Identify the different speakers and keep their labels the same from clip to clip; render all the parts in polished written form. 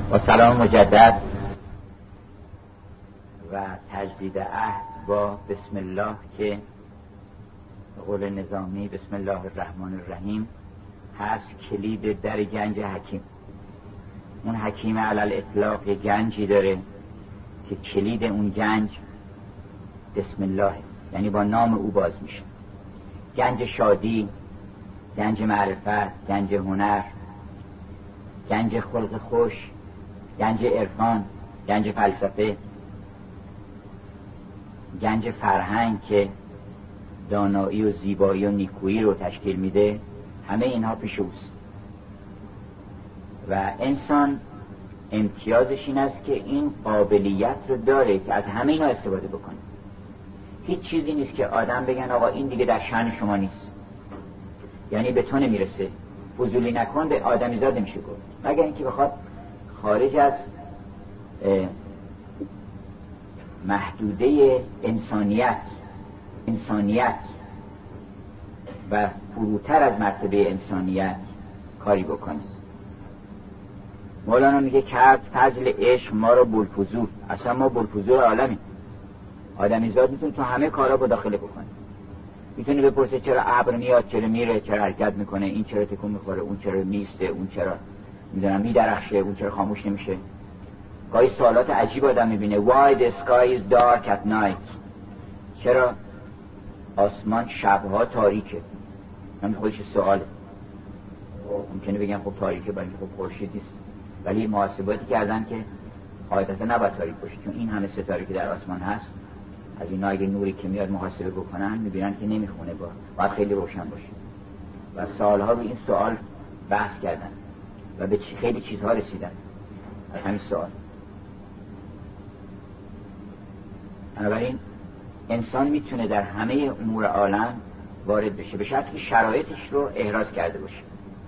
Speaker 1: با سلام مجدد و تجدید عهد با بسم الله که به قول نظامی بسم الله الرحمن الرحیم هست کلید در گنج حکیم. اون حکیم علل اطلاق گنجی داره که کلید اون گنج بسم الله، یعنی با نام او باز میشه. گنج شادی، گنج معرفت، گنج هنر، گنج خلق خوش، گنج عرفان، گنج فلسفه، گنج فرهنگ که دانایی و زیبایی و نیکویی رو تشکیل میده، همه اینها پیش اوست. و انسان امتیازش این است که این قابلیت رو داره که از همه اینا استفاده بکنه. هیچ چیزی نیست که آدم بگن آقا این دیگه در شأن شما نیست، یعنی به تو نمیرسه، فضولی نکن، به آدمی زاد نمیشه گفت، مگر اینکه بخواد خارج از محدوده انسانیت و فروتر از مرتبه انسانیت کاری بکنه. مولانا میگه کرد فضل عشق ما رو بلفضول. اصلا ما بلفضول عالمیم. آدمی زاد میتونه تو همه کارا با داخله بکنه. میتونه بپرسه چرا ابر میاد، چرا میره، چرا حرکت میکنه، این چرا تکون میخوره، اون چرا میسته، اون چرا میدرخشه، اون چرا خاموش نمیشه. گاهی سوالات عجیب آدم میبینه. Why the sky is dark at night؟ چرا آسمان شبها تاریکه؟ همین خودش سواله. ممکنه بگن خب تاریکه برای خب خورشید نیست، ولی محاسباتی کردن که قاعدتا نباید تاریک باشه، چون این همه ستاره که در آسمان هست، از اینا اگه نوری که میاد محاسبه بکنن میبینن که نمیخونه، باید خیلی روشن باشه. و سالها رو این سوال بحث کردن و به خیلی چیزها رسیدن از همین سوال. بنابراین انسان میتونه در همه امور عالم وارد بشه، به شرطی که شرایطش رو احراز کرده باشه.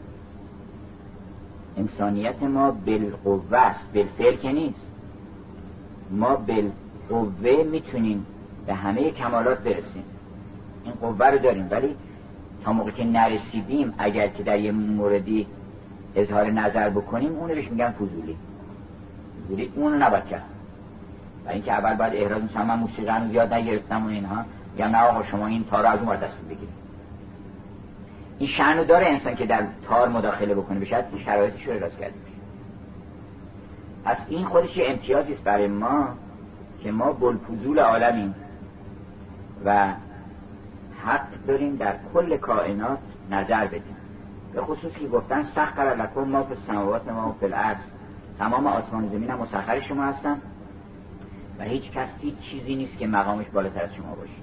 Speaker 1: انسانیت ما بالقوه است، بالفعل که نیست. ما بالقوه میتونیم به همه کمالات برسیم، این قوه رو داریم، ولی تا موقع که نرسیدیم اگر که در یه موردی اظهار نظر بکنیم اون روش میگن فضولی، اون رو نباید کرد. برای اینکه اول باید احراز میشم من موسیقی رو زیاد نگرفتم و اینها، یا نه آقا شما این تار رو از اون دست بگیرید. این شأن داره انسان که در تار مداخله بکنه، بشه که شرایطش رو احراز کرده بشه. پس این خودش یه امتیازی است برای ما که ما بلفضول عالمیم و حق داریم در کل کائنات نظر بدیم. به خصوص که گفتن سخر لکم ما فی السماوات و ما فی الارض، تمام آسمان و زمین هم مسخر شما هستن و هیچ کس هیچ چیزی نیست که مقامش بالاتر از شما باشه.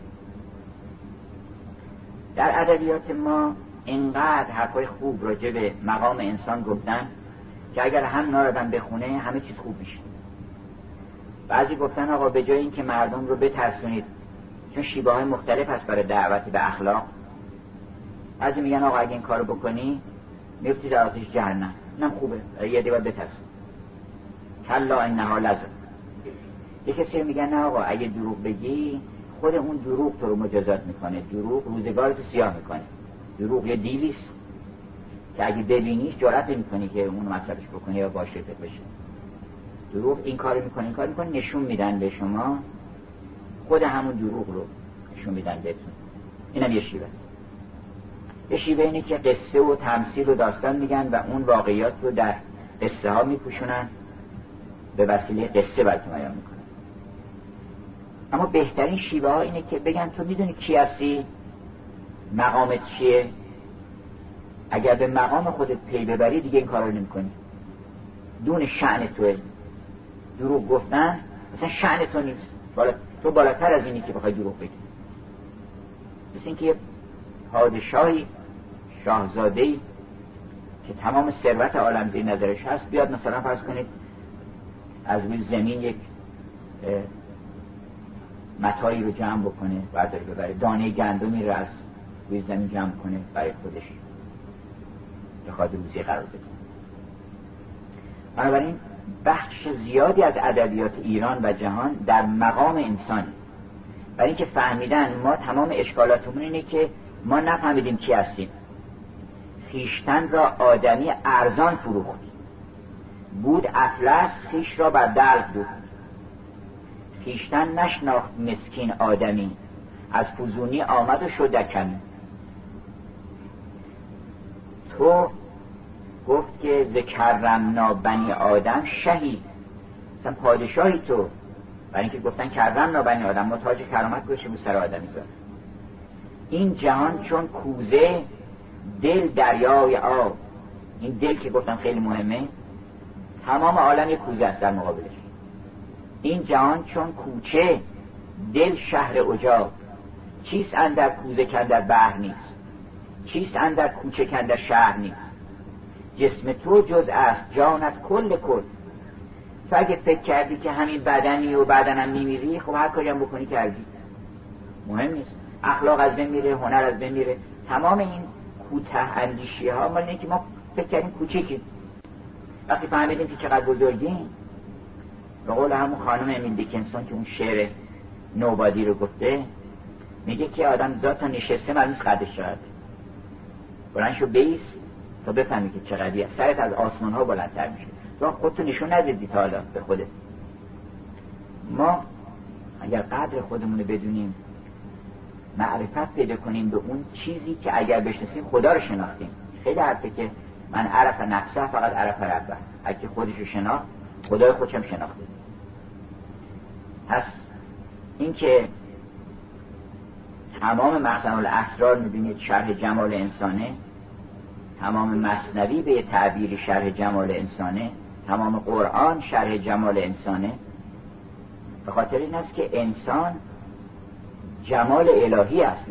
Speaker 1: در ادبیات ما اینقدر حرفای خوب راجع به مقام انسان گفتن که اگر هم ناردن بخونه همه چیز خوب میشه. بعضی گفتن آقا به جای اینکه مردم رو بترسونید، چون شیوه های مختلف هست برای دعوت به اخلاق، بعضی میگن آقا اگه این کارو بکنی میفتی در آتش جهنم، اینم خوبه، یه دیوار بترسون. کلا انها لظه. یه کسی میگن نه آقا اگه دروغ بگی خود اون دروغ تو رو مجازات میکنه، دروغ روزگارتو سیاه میکنه. دروغ یه دیویست که اگه ببینیش جرأت نمیکنی که اون مصرفش بکنی یا باشه بشه. دروغ این کارو میکنه، این کارو میکنه، نشون میدن به شما خود همون دروغ رو نشون میدن بهتون. اینم یه شیوه. یه شیوه اینه که قصه و تمثیل و داستان میگن و اون واقعیات رو در قصه ها میپوشونن، به وسیله قصه براتون بیان میکنن. اما بهترین شیوه ها اینه که بگن تو میدونی کی هستی، مقامت چیه، اگر به مقام خودت پی ببری دیگه این کارا رو نمی‌کنی، دون شأن توه. دروغ گفتن مثلا شأن تو نیست، تو بالاتر از اینی که بخوای دروغ بگی. مثل اینکه یه پادشاهی، شاهزاده‌ای که تمام ثروت عالم زیر نظرش هست بیاد مثلا فرض کنید از روی زمین یک متاعی رو جمع بکنه، برداره ببره، دانه گندمی رو از روی زمین جمع کنه برای خودش بخواد روزی قرار بده. بنابراین بخش زیادی از ادبیات ایران و جهان در مقام انسانی، برای اینکه فهمیدن ما تمام اشکالاتمون اینه که ما نفهمیدیم کی هستیم، خیشتن را آدمی ارزان فروخت، بود اطلس خیش را بر دلق دوخت، خیشتن نشناخت مسکین آدمی، از فزونی آمد و شد کمی. تو گفت که ذکرمنا بنی آدم شهید، مثلا پادشاهی تو، برای اینکه گفتن کرمنا بنی آدم، ما تاج کرامت گذاشتیم رو سر آدمی زاد. این جهان چون کوزه، دل دریای آب. این دل که گفتم خیلی مهمه، تمام عالم یک کوزه است در مقابلش. این جهان چون کوچه، دل شهر عجاب. چیست اندر کوزه کندر بحر نیست، چیست اندر کوچه کندر شهر نیست. جسم تو جز است جانت کل کل. تو اگه فکر کردی که همین بدنی و بدنم میمیری، خب هر کاری هم بکنی کردی، مهم نیست. اخلاق از بین میره، هنر از بین میره. تمام این کوته اندیشی ها مال اینه که ما فکر کردیم کوچیکیم. وقتی فهمیدیم که چقدر بزرگیم، به قول همون خانم امیل دیکنسون که اون شعر نوبادی رو گفته، میگه که آدم ذات تا نشسته معلوم نیست قدش چقدر. بلند شو بیس تا بفهمی که چقدریه. سرت از آسمان ها بلندتر میشه. تو خودتو نشون ندیدی تا حالا به خودت. ما اگر قدر خودمون رو بدونیم، معرفت پیدا کنیم به اون چیزی که اگر بشناسیم خدا رو شناختیم. خیلی حرفه که من عرف نفسه فقط عرف ربه. اگه خودش رو شناخت، خدای خودشم شناخته. پس این که تمام مخزن الاسرار میبینید شرح جمال انسانه، تمام مثنوی به تعبیر شرح جمال انسانه، تمام قرآن شرح جمال انسانه. به خاطر این است که انسان جمال الهی اصلا،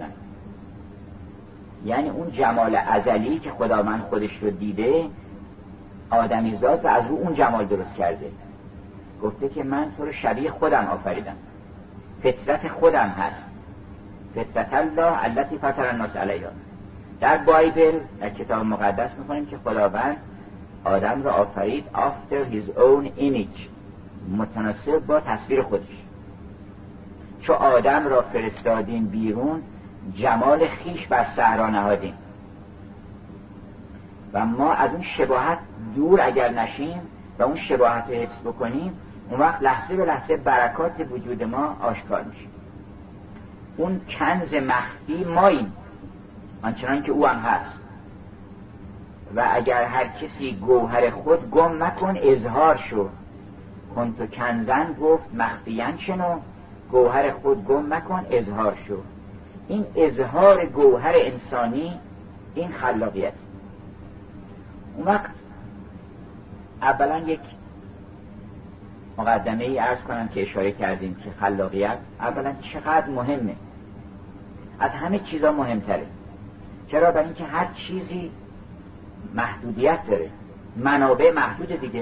Speaker 1: یعنی اون جمال ازلی که خدا من خودش رو دیده آدمی زاد و از رو اون جمال درست کرده. گفته که من تو رو شبیه خودم آفریدم، فطرت خودم هست، فطرت الله التي فطر الناس علیها. در بایبل، در کتاب مقدس می‌خونیم که خداوند آدم را آفرید after his own image، متناسب با تصویر خودش. چو آدم را فرستادیم بیرون، جمال خیش بر صحرا نهادیم. و ما از اون شباهت دور اگر نشیم و اون شباهت رو حفظ بکنیم، اون وقت لحظه به لحظه برکات وجود ما آشکار میشه. اون کنز مخفی ماییم، آنچنان که او هم هست. و اگر هر کسی گوهر خود گم مکن اظهار شو، کن تو کنزن گفت مخفیان شنو، گوهر خود گم مکن اظهار شو. این اظهار گوهر انسانی، این خلاقیت. اون وقت اولا یک مقدمه ای عرض کنم که اشاره کردیم که خلاقیت اولا چقدر مهمه، از همه چیزا مهمتره. چرا؟ برای اینکه هر چیزی محدودیت داره، منابع محدود دیگه.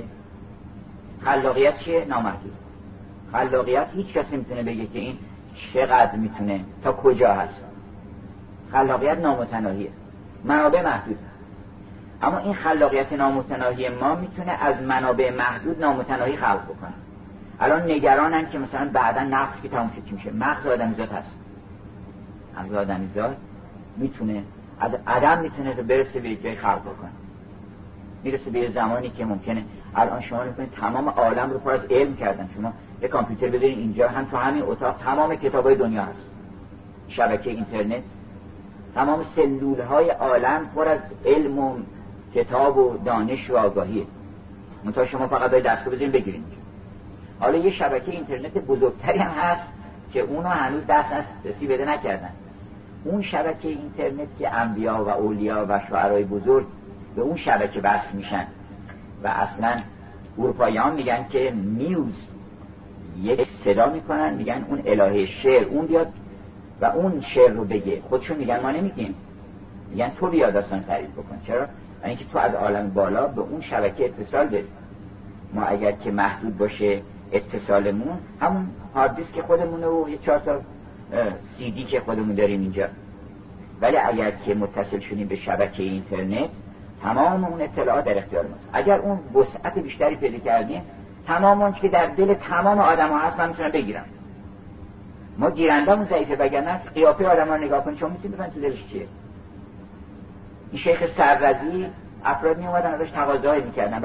Speaker 1: خلاقیت چیه؟ نامحدود. خلاقیت هیچ کس نمیتونه بگه که این چقدر میتونه، تا کجا هست. خلاقیت نامتناهیه، منابع محدود. اما این خلاقیت نامتناهی ما میتونه از منابع محدود نامتناهی خلق بکنه. الان نگرانن که مثلا بعدا نفس که تموم شد چی میشه. مغز آدمیزاد هست، مغز آدمیزاد میتونه از عدم میتونه برسه به جای خلق بکنه. میرسه به زمانی که ممکنه الان شما میکنید تمام عالم رو پر از علم کردن. شما یه کامپیوتر بذارین اینجا، هم تو همین اتاق تمام کتابای دنیا هست، شبکه اینترنت، تمام سلولهای عالم پر از علم و کتاب و دانش و آگاهیه. منتها شما فقط باید دستو بذارین بگیرین. حالا یه شبکه اینترنت بزرگتری هم هست که اونو هنوز دستی بده نکردن. اون شبکه اینترنت که انبیا و اولیا و شاعرای بزرگ به اون شبکه وصل میشن و اصلا اروپاییان میگن که میوز، یک صدا میکنن میگن اون الهه شعر اون بیاد و اون شعر رو بگه. خودشون میگن ما نمیگیم، میگن تو بیا داستان تعریف بکن. چرا؟ اینکه تو از عالم بالا به اون شبکه اتصال داری. ما اگر که محدود باشه اتصالمون، همون هارد دیسک خودمونه و یه 4 تا سی دی که خودمون داریم اینجا. ولی اگر که متصل شدیم به شبکه اینترنت، تمام اون اطلاعات در اختیار ماست. اگر اون وسعت بیشتری پیدا کردیم، تمام اون که در دل تمام آدم‌ها هست من میتونم بگیرم. ما گیرندمون ضعیفه، وگرنه قیافه آدم‌ها نگاه کنید شما میتونید ببینید تو دلش چیه. این شیخ سررضی افراد می اومدن ازش تقاضاهایی میکردن، ولی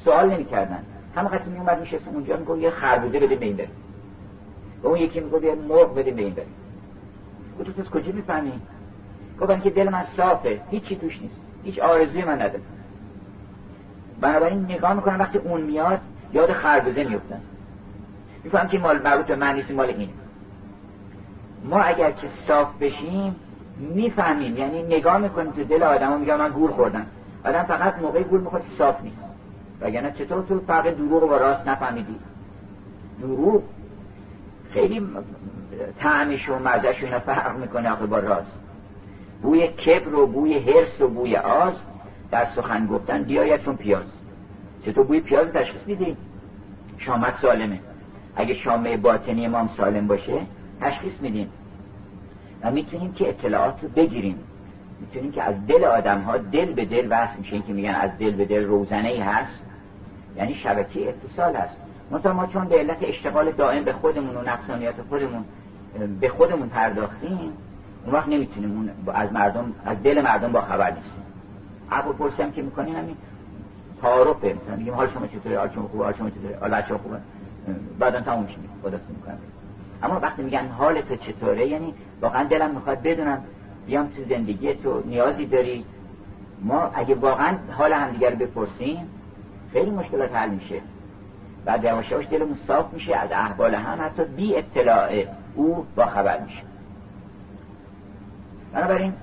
Speaker 1: سوال نمی‌کردن. همه وقتی میومد میشست اونجا میگفت یه خربوزه بده به این بره، و اون یکی میگفت یه مرغ بده به این بره. گفت تو از کجا میفهمی؟ گفتن که دل من صافه، هیچی توش نیست، هیچ آرزویی من نداره. بنابراین نگاه میکنن وقتی اون میاد یاد خربوزه میفتن، میفهم که مال مربوط به من نیست، مال اینه. ما اگر که صاف بشیم میفهمیم، یعنی نگاه میکنیم تو دل آدم و میگم من گول خوردم. آدم فقط موقعی گول میخوره صاف نیست، وگرنه چطور تو فرق دروغ با راست نفهمیدی؟ دروغ خیلی طعمش و مزهش و اینا فرق میکنه آخه با راست. بوی کبر و بوی حرص و بوی آز در سخن گفتن بیاید چون پیاز. چطور بوی پیاز تشخیص میدیم؟ شامت سالمه. اگه شامه باطنی ما هم سالم باشه تشخیص میدیم و میتونیم که اطلاعات رو بگیریم، میتونیم که از دل آدم ها دل به دل وصل میشه. این که میگن از دل به دل روزنه‌ای هست، یعنی شبکه اتصال هست. ما چون به علت اشتغال دائم به خودمون و نفسانیت خودمون به خودمون پرداختیم، اون وقت نمیتونیم از مردم، از دل مردم با خبر نیستیم. عفو پرسیم که میکنیم همین تعارفه، مثلا میگیم حال شما چطوره، حال شما خوبه، حال شما چطوره، حال بچه‌ها خوبه، بعدن تموم میشه، خداحافظی میکنم. اما وقتی میگن حال تو چطوره، یعنی واقعا دلم میخواد بدونم بیام تو زندگی تو نیازی داری. ما اگه واقعا حال همدیگه رو بپرسیم خیلی مشکلات حل میشه. بعد یواش یواش دلمون صاف میشه از احوال هم، حتی بی اطلاع او با خبر میشه. بنابراین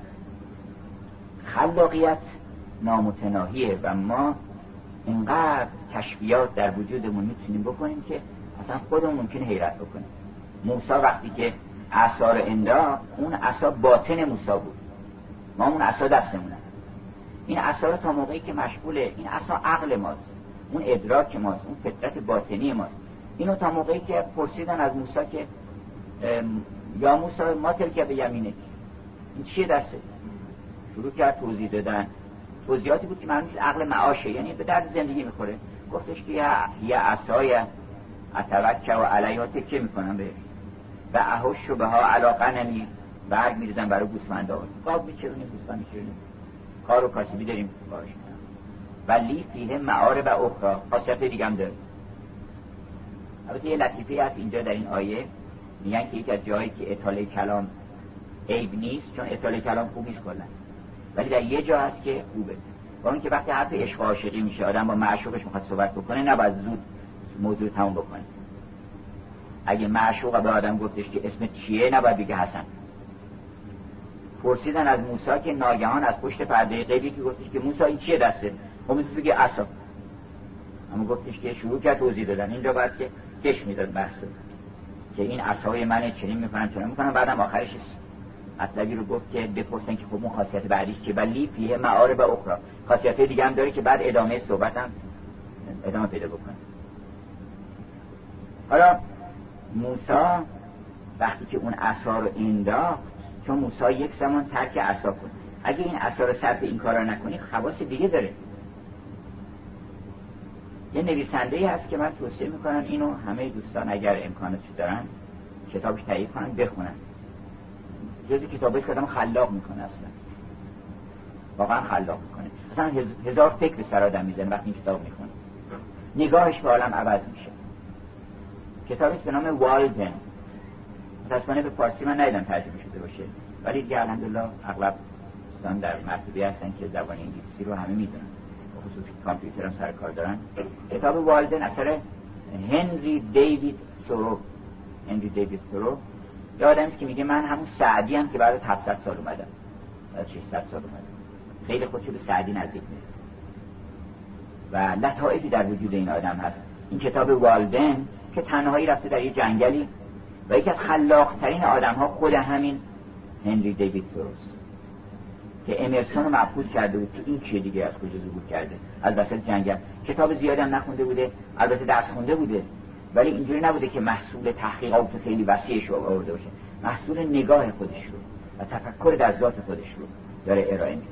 Speaker 1: خلاقیت نامتناهیه و ما اینقدر کشفیات در وجودمون میتونیم بکنیم که اصلا خودمون ممکنه حیرت بکنیم. موسی وقتی که عصا رو انداخت، اون عصا باطن موسی بود، ما اون عصا دستمونه. این عصا رو تا موقعی که مشغوله، این عصا عقل ماست، اون ادراک ماست، اون فطرت باطنی ماست. اینو تا موقعی که پرسیدن از موسی که یا موسی ما تلک به یمینک، این چیه دسته؟ شروع کرد توضیح دادن. توضیحاتی بود که معنیش عقل معاشه، یعنی به درد زندگی میخوره. گفتش که یه عصای اتوکل و علیها تکیه میکنم به و احش بها علی غنمی، برگ میریزم برای گوسفندا، قاب میچرونیم، گوسفند میچرونیم، کار و کاسبی داریم باش. ولی فیه معارب اخرى، خاصیت دیگه هم داره. البته یه لطیفه هست اینجا در این آیه، میگن که یک از جایی که اطاله کلام عیب نیست، چون اطاله کلام خوب نیست کلا، ولی در یه جا هست که خوبه. با اون که وقتی حرف عشق و عاشقی میشه، آدم با معشوقش میخواد صحبت بکنه، نباید زود موضوع تموم بکنه. اگه معشوق به آدم گفتش که اسم چیه، نباید بگه حسن. پرسیدن از موسی که ناگهان از پشت پرده غیبی که گفتش که موسی این چیه دسته، اون میگه که عصا. اما گفتش که شروع کرد توضیح دادن. اینجا باید که کش میداد بحثو که این عصای منه، چنین میکنم چنین میکنم. بعدم آخرش مطلبی رو گفت که بپرسن که خب اون خاصیت بعدیش چیه، ولی فیه معارب اخرى، خاصیت دیگه هم داره که بعد ادامه صحبتم ادامه پیدا بکنه. حالا موسی وقتی که اون عصا رو انداخت، چون موسی یک زمان ترک عصا کنه، اگه این عصا رو صرف این کارا نکنی خواص دیگه داره. یه نویسنده‌ای هست که من توصیه میکنم اینو همه دوستان اگر امکانش دارن کتابش تهیه کنن بخونن. جزی کتابش که آدم خلاق میکنه، اصلا واقعا خلاق میکنه، اصلا هزار فکر به سر آدم میزنه وقتی این کتاب میخونه، نگاهش به عالم عوض میشه. کتابش به نام والدن، متاسفانه به فارسی من ندیدم ترجمه شده باشه، ولی دیگه الحمدلله اغلب دوستان در مرتبه هستن که زبان انگلیسی رو همه میدونن، به خصوص کامپیوتر هم سر کار دارن. کتاب والدن اثر هنری دیوید تورو. هنری دیوید تورو یه آدمی که میگه من همون سعدی هم که بعد از 700 سال اومدم، بعد از 600 سال اومدم، خیلی خودشو به سعدی نزدیک می‌دونه و لطائفی در وجود این آدم هست. این کتاب والدن که تنهایی رفته در یه جنگلی و یکی از خلاق‌ترین آدم‌ها خود همین هنری دیوید توروست که امرسون رو مبهوت کرده بود که این چیه دیگه، از کجا ظهور کرده از وسط جنگل. کتاب زیادی هم نخونده بوده، البته درس خونده بوده، ولی اینجوری نبوده که محصول تحقیقات خیلی وسیعش رو آورده باشه، محصول نگاه خودش رو و تفکر در ذات خودش رو داره ارائه میده.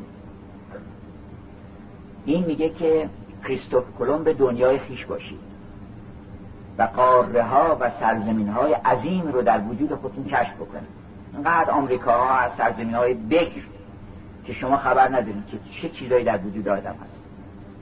Speaker 1: این میگه که کریستوف کلمب به دنیای خیش باشید و قاره ها و سرزمین های عظیم رو در وجود خودتون کشف بکنید. اینقدر آمریکاها از سرزمین های بکر که شما خبر ندارید که چه چیزایی در وجود آدم هست،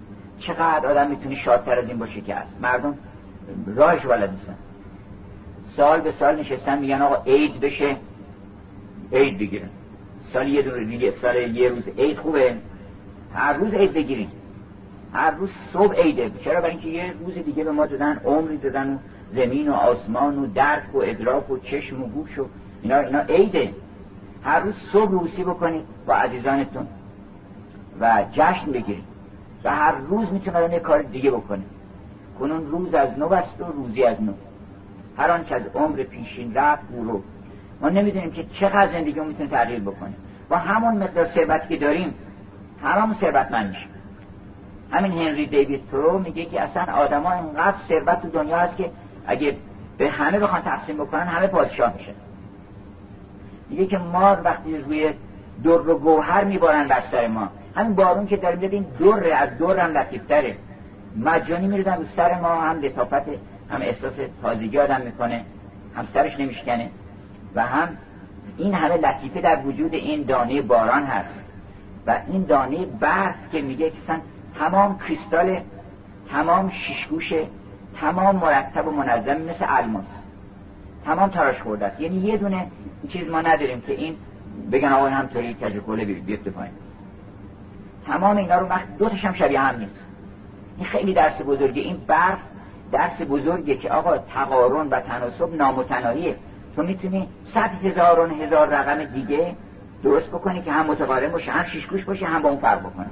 Speaker 1: چقدر آدم میتونه شادتر از این باشه که هست. مردم راهش بلد نیستن، سال به سال نشستن میگن آقا عید بشه عید بگیرن، سال یه دور دیگه، سال یه روز عید خوبه، هر روز عید بگیریم، هر روز صبح عیده. چرا؟ برای اینکه یه روز دیگه به ما دادن، عمری دادن، و زمین و آسمان و درک و ادراک و چشم و گوش و اینا عیده. هر روز صبح روسی بکنید با عزیزانتون و جشن بگیرید و هر روز میتونه آدم یه کار دیگه بکنه. کنون روز از نو است و روزی از نو، هر آنچه از عمر پیشین رفت برو. ما نمیدونیم که چقدر زندگی رو میتونه تغییر بکنه. با همون مقدار ثروتی که داریم هممون ثروتمند میشیم. همین هنری دیوید تورو میگه که اصلا آدما اینقدر ثروت تو دنیا هست که اگه به همه بخوان تقسیم بکنن همه پادشاه میشن. میگه که ما وقتی روی در و گوهر میبارن بر سر ما، همین بارون که داریم ببین دره از درم لطیفتره، مجانی میریزن رو سر ما، هم لطافت، هم احساس تازگی آدم میکنه، هم سرش نمیشکنه و هم این همه لطیفه در وجود این دانه باران هست. و این دانه برف که میگه که تمام کریستال، تمام شیشگوشه، تمام مرتب و منظم مثل الماس، تمام تراش خورده است. یعنی یه دونه چیز ما نداریم که این بگن آقا این همطوری کجکوله بیفته پایین. تمام اینا رو وقت دوتش هم شبیه هم نیست. این خیلی درس بزرگه. این برف درس بزرگه که آقا تقارن و تناسب نامتناهیه. تو میتونی 100,000 رقم دیگه درست بکنی که هم متقارن باشه، هم شیشگوش باشه، هم با اون فرق بکنه.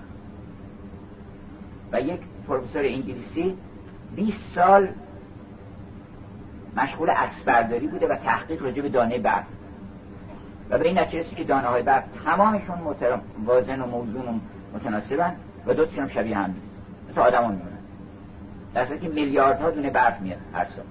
Speaker 1: و یک پروفسور انگلیسی 20 سال مشغول عکسبرداری بوده و تحقیق راجع به دانه برف و به این نتیجه رسید که دانه های برف تمامشون متوازن و موزون و متناسبن و دو تاشون شبیه هم نیست، مثل آدم ها میمونن، در صورتی که میلیاردها دونه برف میاد هر سال.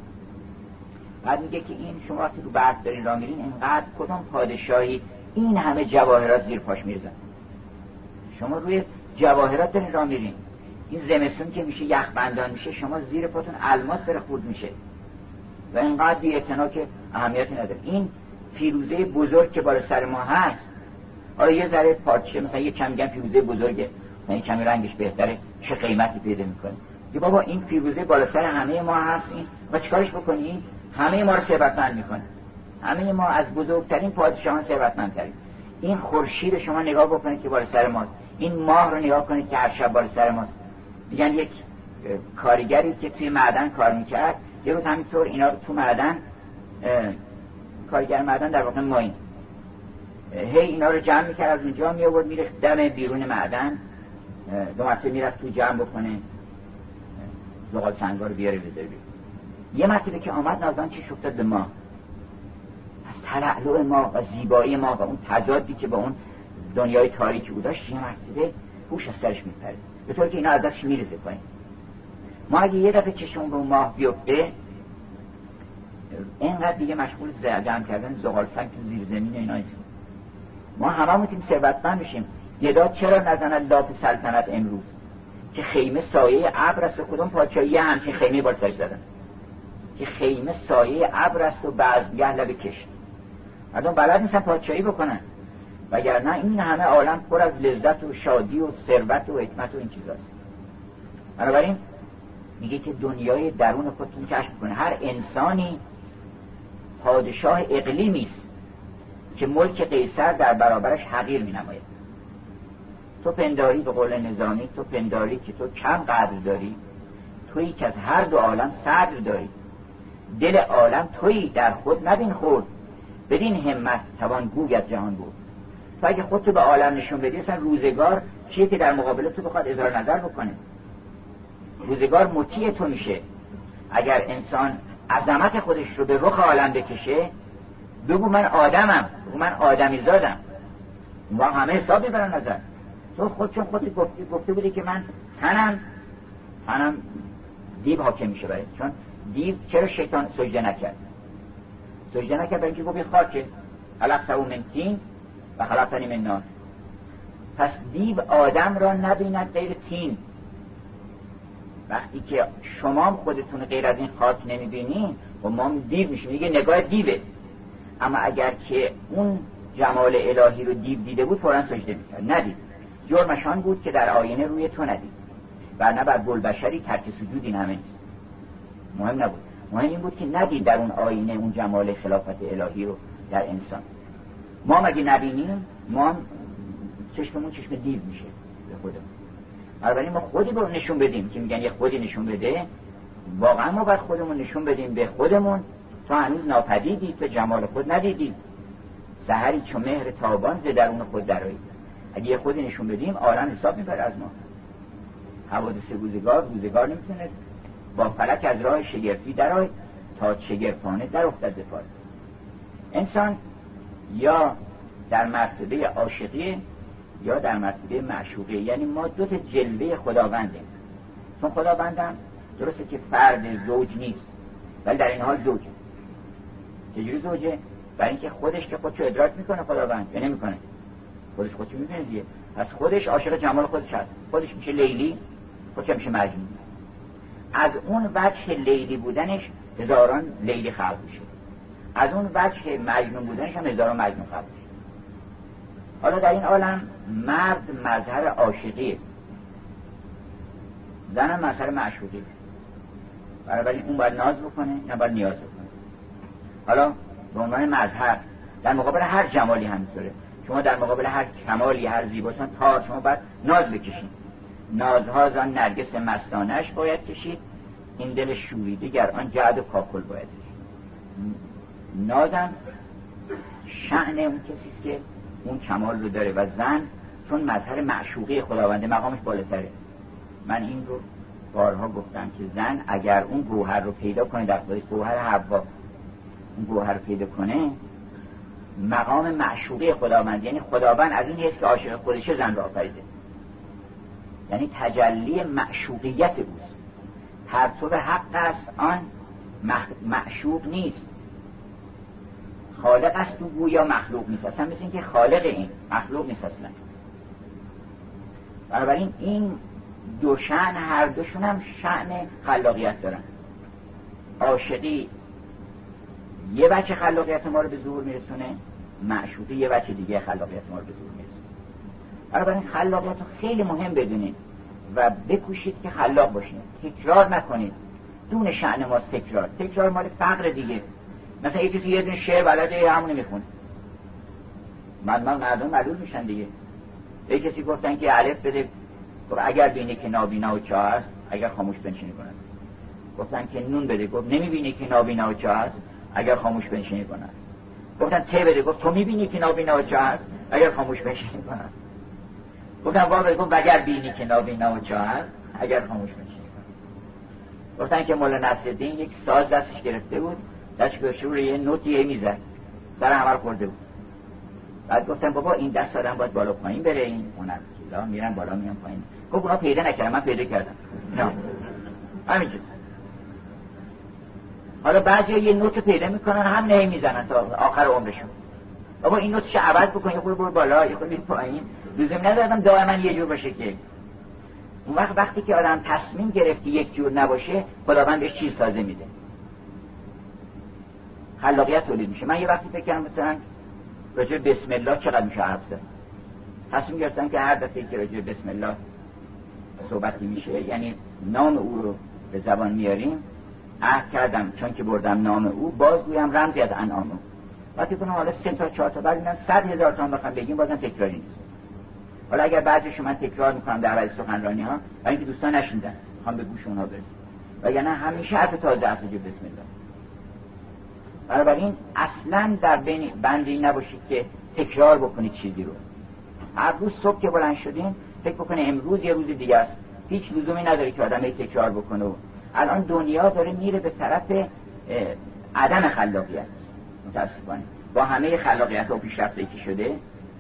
Speaker 1: بعد میگه که این شما وقتی تو برف دارین راه میرین، اینقدر کدوم پادشاهی این همه جواهرات زیر پاش میریزن؟ شما روی جواهرات دارین راه میرین، این زمستون که میشه یخبندان میشه، شما زیر پاتون الماس داره خورد میشه و اینقدر بی‌اعتنا که اهمیتی نداره. این فیروزه بزرگ که بالا سر ما هست، آره یه ذره پارچه مثلا یه کم میگن فیروزه بزرگه، مثلا کمی رنگش بهتره، چه قیمتی پیدا میکنه؟ که بابا این فیروزه بالا سر همه ما هست، این و چیکارش بکنی؟ همه ما رو ثروتمند میکنه. همه ما از بزرگترین پادشاهان ثروتمندتریم. این خورشید شما نگاه بکنید که بالا سر ماست، این ماه رو نگاه کنید که هر شب بالا سر ماست. میگن یک کارگری که توی معدن کار میکرد، یه روز همینطور اینا رو تو معدن، کارگر معدن در واقع ماین، هی اینا رو جمع میکرد، از اونجا میآورد میرفت دم بیرون معدن، دو مرتبه میرفت تو جمع بکنه زغال سنگا رو بیاره بذاره بیرون. یه مرتبه که آمد نازان چی افتاد به ما، از تلألؤ ما و زیبایی ما و اون تضادی که با اون دنیای تاریکی بود داشت، یه مرتبه هوش از سرش میپره، به طوری که اینا از دستش میریزه پایین. ما اگه یه دفعه چشمون به اون ماه بیفته، اینقدر دیگه مشغول جمع کردن زغال سنگ تو زیر زمین اینا نیستیم. ما همه میتونیم ثروتمند بشیم. گدا چرا نزنن لاف سلطنت امروز که خیمه سایه ابر است و کدوم پادشاهی همچین خیمه بالا سرش زدن که خیمه سایه ابر است و بعضگه لب کشت. مردم بلد نیستن پادشاهی بکنن، وگرنه این همه عالم پر از لذت و شادی و ثروت و حکمت و این چیزاست. بنابراین میگه که دنیای درون خودتون کشف کنه. هر انسانی پادشاه اقلیمی است که ملک قیصر در برابرش حقیر می‌نماید. تو پنداری، به قول نظامی، تو پنداری که تو کم قدر داری، تویی که از هر دو عالم صدر داری. دل عالم تویی، در خود نبین خود، بدین همت توان گوی از جهان بود. تو اگه خودتو به عالم نشون بدی، اصلا روزگار چیه که در مقابل تو بخواد اظهار نظر بکنه؟ روزگار مطیع تو میشه. اگر انسان عظمت خودش رو به رخ عالم بکشه، بگو من آدمم، بگو من آدمی زادم، اون وقت همه حساب میبرن نظر. تو خودشون خودت گفته بودی که من تنم دیو حاکم میشه برای. چون دیو چرا شیطان سجده نکرد؟ سجده نکرد برای اینکه گفت خاکه، خلقته من طین و خلقتنی من نار. پس دیو آدم را نبیند غیر طین. وقتی که شما خودتون غیر از این خاک نمیبینین و ما دیو میشیم، دیگه نگاه دیوه. اما اگر که اون جمال الهی رو دیو دیده بود فوراً سجده میکرد. ندید. جرمشان بود که در آینه روی تو ندید. و نه بر بلبشری ترک سجود این همه نیست. مهم نبود، مهم این بود که ندید در اون آینه اون جمال خلافت الهی رو در انسان. ما مگه نبینیم؟ ما چشممون چشم دیو میشه به خودمون. بنابراین ما خودی رو نشون بدیم که میگن یه خودی نشون بده، واقعا ما باید خودمون نشون بدیم به خودمون. تو هنوز ناپدیدی، تو جمال خود ندیدی. سحری چو مهر تابان ز درون خود درآیید. اگه یه خودی نشون بدیم عالم حساب میبره از ما. حوادث روزگار نمیتونه با فلک از راه شگرفی درآید تا شگرفانه در افتد ز پای. انسان یا در مرتبه عاشقی یا در مرتبه معشوقی، یعنی ما دو تا جلوه خداوندیم. چون خداوندم درسته که فرد زوج نیست ولی در این حال زوجه. چجوری زوجه؟ برای اینکه خودش که خودشو ادراک میکنه خداوند یا نمیکنه، خودش خودشو میبینه دیگه، پس خودش عاشق جمال خودش هست، خودش میشه لیلی، خودش میشه مجنون. از اون وجه لیلی بودنش هزاران لیلی خلق میشه، از اون وجه مجنون بودنش هم هزاران مجنون خلق میشه. حالا در این عالم مرد مظهر عاشقیه، زن هم مظهر معشوقیه. بنابراین اون باید ناز بکنه، نه باید نیاز بکنه. حالا به عنوان مظهر در مقابل هر جمالی همینطوره. شما در مقابل هر کمالی، هر زیباتون تار شما باید ناز بکشید. نازها زان نرگس مستانش باید کشید، این دل شوریده گر آن جعد و کاکل باید کشید. نازم شأن اون کسیست که اون کمال رو داره و زن چون مظهر معشوقی خداونده مقامش بالاتره. من این رو بارها گفتم که زن اگر اون گوهر رو پیدا کنه در خودش، گوهر حوا، اون گوهر رو پیدا کنه، مقام معشوقی خداوند، یعنی خداوند از این حس که عاشق خودشه زن رو آفریده، یعنی تجلی معشوقیت اوست. پرتو حق است آن معشوق نیست، خالق است تو گویا مخلوق نیست. اصلا مثل این که خالق این مخلوق نیست اصلا. بنابراین این دو شأن هر دوشون هم شأن خلاقیت دارن. عاشقی یه بچه خلاقیت ما رو به ظهور میرسونه، معشوقی یه بچه دیگه خلاقیت ما رو به ظهور میرسونه. بنابراین خلاقیت رو خیلی مهم بدونید و بکوشید که خلاق باشید، تکرار نکنید. دون شأن ماست تکرار مال فقر دیگه. مثلا یکی که یه دونه شعر بلده همونو میخونه، مردم معلول میشن دیگه. یه کسی گفتن که الف بده، گفت اگر بینی که نابینا و چاه است اگر خاموش بنشینی کند. گفتن که نون بده، گفت نمیبینی که نابینا و چاه است اگر خاموش بنشینی کند. گفتن ته بده، گفت تو میبینی که نابینا و چاه است اگر خاموش بنشینی کند. گفتن وا بده، گفت اگر بینی که نابینا و چاه است اگر خاموش بنشینی کند. گفتن که مولا نصرالدین یک ساز دستش گرفته بود، دستش به شور یه نوتی میزد، سر همه خورده بود. بعد گفتن بابا این دست آدم باید بالا پایین بره، این هنرمندا میرن بالا میان پایین. گفت اونا پیدا نکردم، من پیدا کردم. نه همینجوری. حالا بعضیا یه نوت پیدا میکنن هم نه میزنن تا آخر عمرشون. بابا این نوتش عوض بکن، یه خورده برو بالا یه خورده پایین، لزوم ندارم دائما یه جور باشه که. اون وقتی که آدم تصمیم گرفتی یک جور نباشه، خداوند بهش چیز تازه میده، خلاقیت تولید میشه. من یه وقتی فکر کردم مثلا راجع بسم الله چقدر میشه حرف زد. تصمیم گرفتم که هر دفعه که راجع بسم الله صحبتی میشه، یعنی نام او رو به زبان میاریم، عهد کردم چون که بردم نام او بازگویم رمزی از انعام او. وقتی کنم حالا 3 تا 4 تا بعد میگم 100,000 تا بخوام بگیم بازم تکراری نیست. حالا اگر بعضیشو من تکرار میکنم در حوض سخنرانی ها برای اینکه دوستان نشیندن میخوام به گوش اونها برسه، وگرنه همیشه حرف تازه است راجع بسم الله. بنابراین اصلا در بین بندی نباشید که تکرار بکنید چیزی رو. هر روز صبح که بلند شدین فکر بکنید امروز یه روز دیگه است، هیچ لزومی نداره که آدم تکرار بکنه. الان دنیا داره میره به طرف عدم خلاقیت متاسفانه. با همه خلاقیت و پیشرفتی که شده،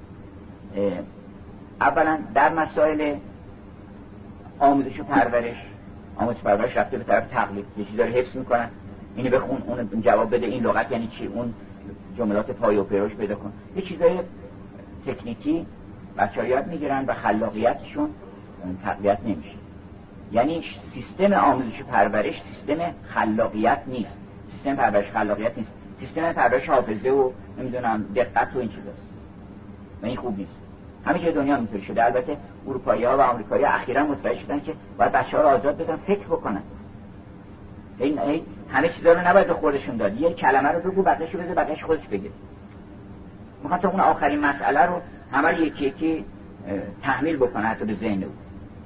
Speaker 1: اولا در مسائل آموزش و پرورش رفته به طرف تقلید. یه چیزا رو حفظ میکنن، اینو بخون، اون جواب بده، این لغت یعنی چی، اون جملات پای و پیروش پیدا کن. یه چیزای تکنیکی بچه‌ها یاد میگیرن و خلاقیتشون تقویت نمیشه. یعنی سیستم آموزش و پرورش سیستم خلاقیت نیست، سیستم پرورش خلاقیت نیست، سیستم پرورش حافظه و نمیدونم دقت و این چیزاست و این خوب نیست. همه جای دنیا اینطوری شده. البته اروپایی‌ها و آمریکایی‌ها اخیراً متوجه شدن که باید بچه‌ها رو آزاد بدن فکر بکنن. این همه چیزا رو نباید به خودشون داد. یه کلمه رو بگو بقیه‌شو بذار بقیه‌اش خودش بگه. میخوان تا اون آخرین مسئله رو همه رو یکی یکی تحمیل بکنه حتی به ذهن او.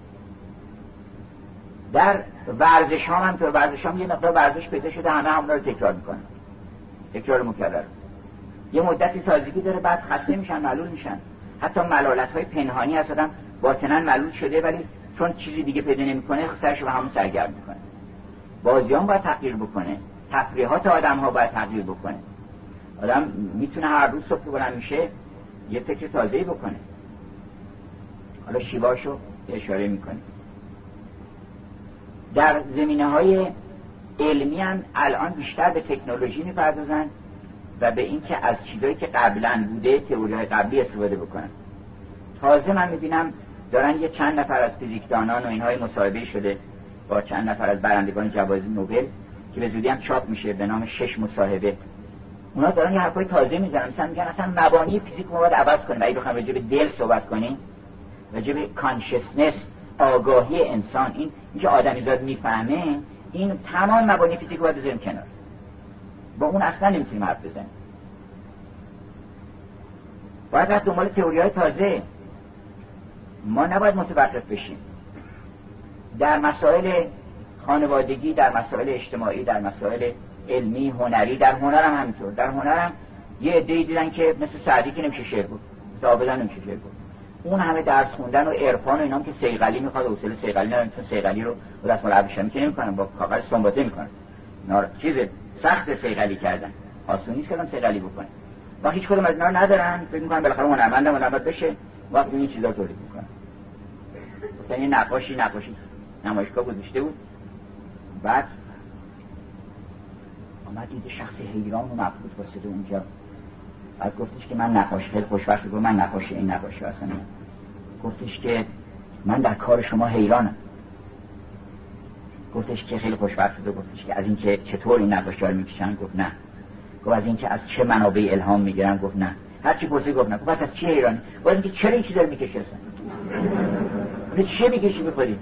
Speaker 1: در ورزش ها هم تو ورزش هم یه مقدار ورزش پیدا شده، همه همون رو تکرار میکنن، تکرار مکرر. یه مدتی تازگی داره، بعد خسته میشن، معلول میشن. حتی ملالت های پنهانی هست، آدم باطنا معلول شده ولی چون چیزی دیگه پیدا نمیکنه سرش رو همون سرگرم میکنه. بازیان باید تغییر بکنه، تفریحات آدم ها باید تغییر بکنه. آدم میتونه هر روز صبح بلند میشه یه فکر تازه‌ای بکنه. حالا شیواشو اشاره میکنه. در زمینه‌های علمی هم الان بیشتر به تکنولوژی میپردازن و به این که از چیزایی که قبلا بوده تئوری‌های قبلی استفاده بکنن. تازه من میبینم دارن یه چند نفر از فیزیکدانان و اینهای مصاحبه شده با چند نفر از برندگان جوایز نوبل که به زودی هم چاپ میشه به نام 6 مصاحبه. اونا دارن یه حرفای تازه میزنن، مثلا میگن اصلا مبانی فیزیک رو باید عوض کنیم. اگه بخوایم راجع به دل صحبت کنیم، راجع به کانشسنس، آگاهی انسان، این که آدمیزاد میفهمه، این تمام مبانی فیزیک رو باید بذاریم کنار. با اون اصلا نمیتونیم حرف بزنیم. باید رفت دنبال تئوری‌های تازه. ما نباید متوقف بشیم. در مسائل خانوادگی، در مسائل اجتماعی، در مسائل علمی، هنری، در هنر هم همینطور. در هنر هم یه عده‌ای دیدن که مثل سعدی که نمیشه شعر بود، عابدان نمیشه شعر بود. اون همه درس خوندن و عرفان و اینام که صیقلی میخواد، اصول صیقلی ندارن، چون صیقلی رو با دستمال ابریشمی که نمیکنن، با کاغذ سنباته میکنن. چیز سخت صیقلی کردن، آسون نیست که صیقلی بکنه. و هیچ کدوم از اینا رو ندارن، فکر میکنن بالاخره هنرمندم هنرمند بشه، وقتی این چیزا تولید میکنن. مثلا این نقاشی نمایشگاه گذاشته بود، بعد اومد دید شخص حیران و مبهوت واسه اونجا. بعد گفتش که من نقاشی خیلی خوشبخت بود، من نقاشی این نقاشی اصلا گفتش که من در کار شما حیرانم. گفتش که خیلی خوشبخت بود، گفتش که از این که چطور این نقاشی‌ها رو میکشن، گفت نه. گفت از این که از چه منابع الهام میگیرن، گفت نه. هر چی پرسید گفت نه. گفت از چی حیرانی؟ گفت اینکه چرا این چیزا رو میکشی اصلا؟ اون چه میکشی میخوری؟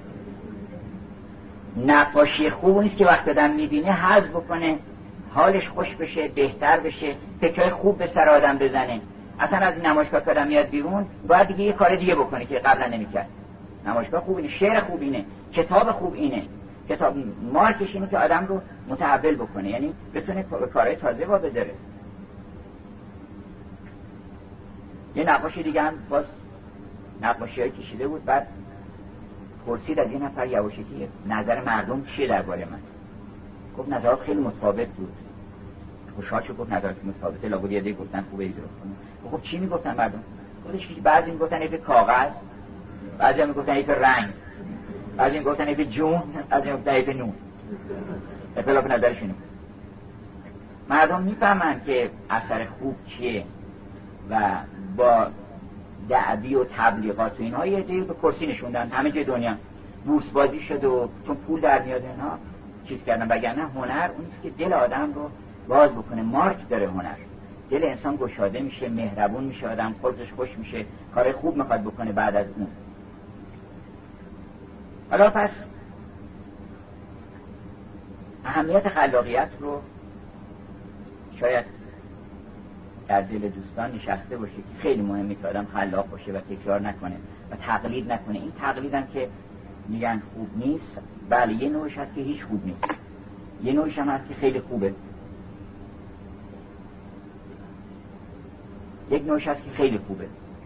Speaker 1: نقاشی خوب نیست که وقت آدم میبینه حظ بکنه، حالش خوش بشه، بهتر بشه، فکرای خوب به سر آدم بزنه. اصلا از این نمایشگاه که آدم میاد بیرون باید دیگه یه کار دیگه بکنه که قبلا نمیکرد. نمایشگاه خوب اینه، شعر خوب اینه، کتاب خوب اینه، کتاب مارکش اینه که آدم رو متحول بکنه، یعنی بتونه کارهای تازه با بذاره. یه نقاشی دیگه هم باز نقاشی‌های کشیده بود، بعد پرسید از یه نفر یواشکی نظر مردم چیه درباره من. گفت نظرات خیلی متفاوت بود. خوشحال شد گفت نظرات متفاوته، لابد یه دیگه گفتن خوبه ایده رو. خب چی میگفتن مردم؟ گفتش که بعضی میگفتن ایده کاغذ، بعضی میگفتن ایده رنگ، بعضی میگفتن ایده جون، بعضی میگفتن ایده نون. اختلاف نظرشونه. مردم میفهمن که اثر خوب چیه و با دعوی و تبلیغات و اینها یه دیگه به کرسی نشوندن همه جای دنیا. بورس‌بازی شد و چون پول در میاد اینها چیز کردن. وگرنه هنر اونیست که دل آدم رو باز بکنه. مارک داره هنر، دل انسان گشاده میشه، مهربون میشه، آدم خودش خوش میشه، کار خوب میخواد بکنه بعد از اون. حالا پس اهمیت خلاقیت رو شاید در دل دوستان نشسته باشه که خیلی مهمه که آدم خلاق باشه و تکرار نکنه و تقلید نکنه. این تقلید هم که میگن خوب نیست، بله یه نوعش هست که هیچ خوب نیست، یه نوعش هم هست که خیلی خوبه. یک نوعش هست که خیلی خوبه.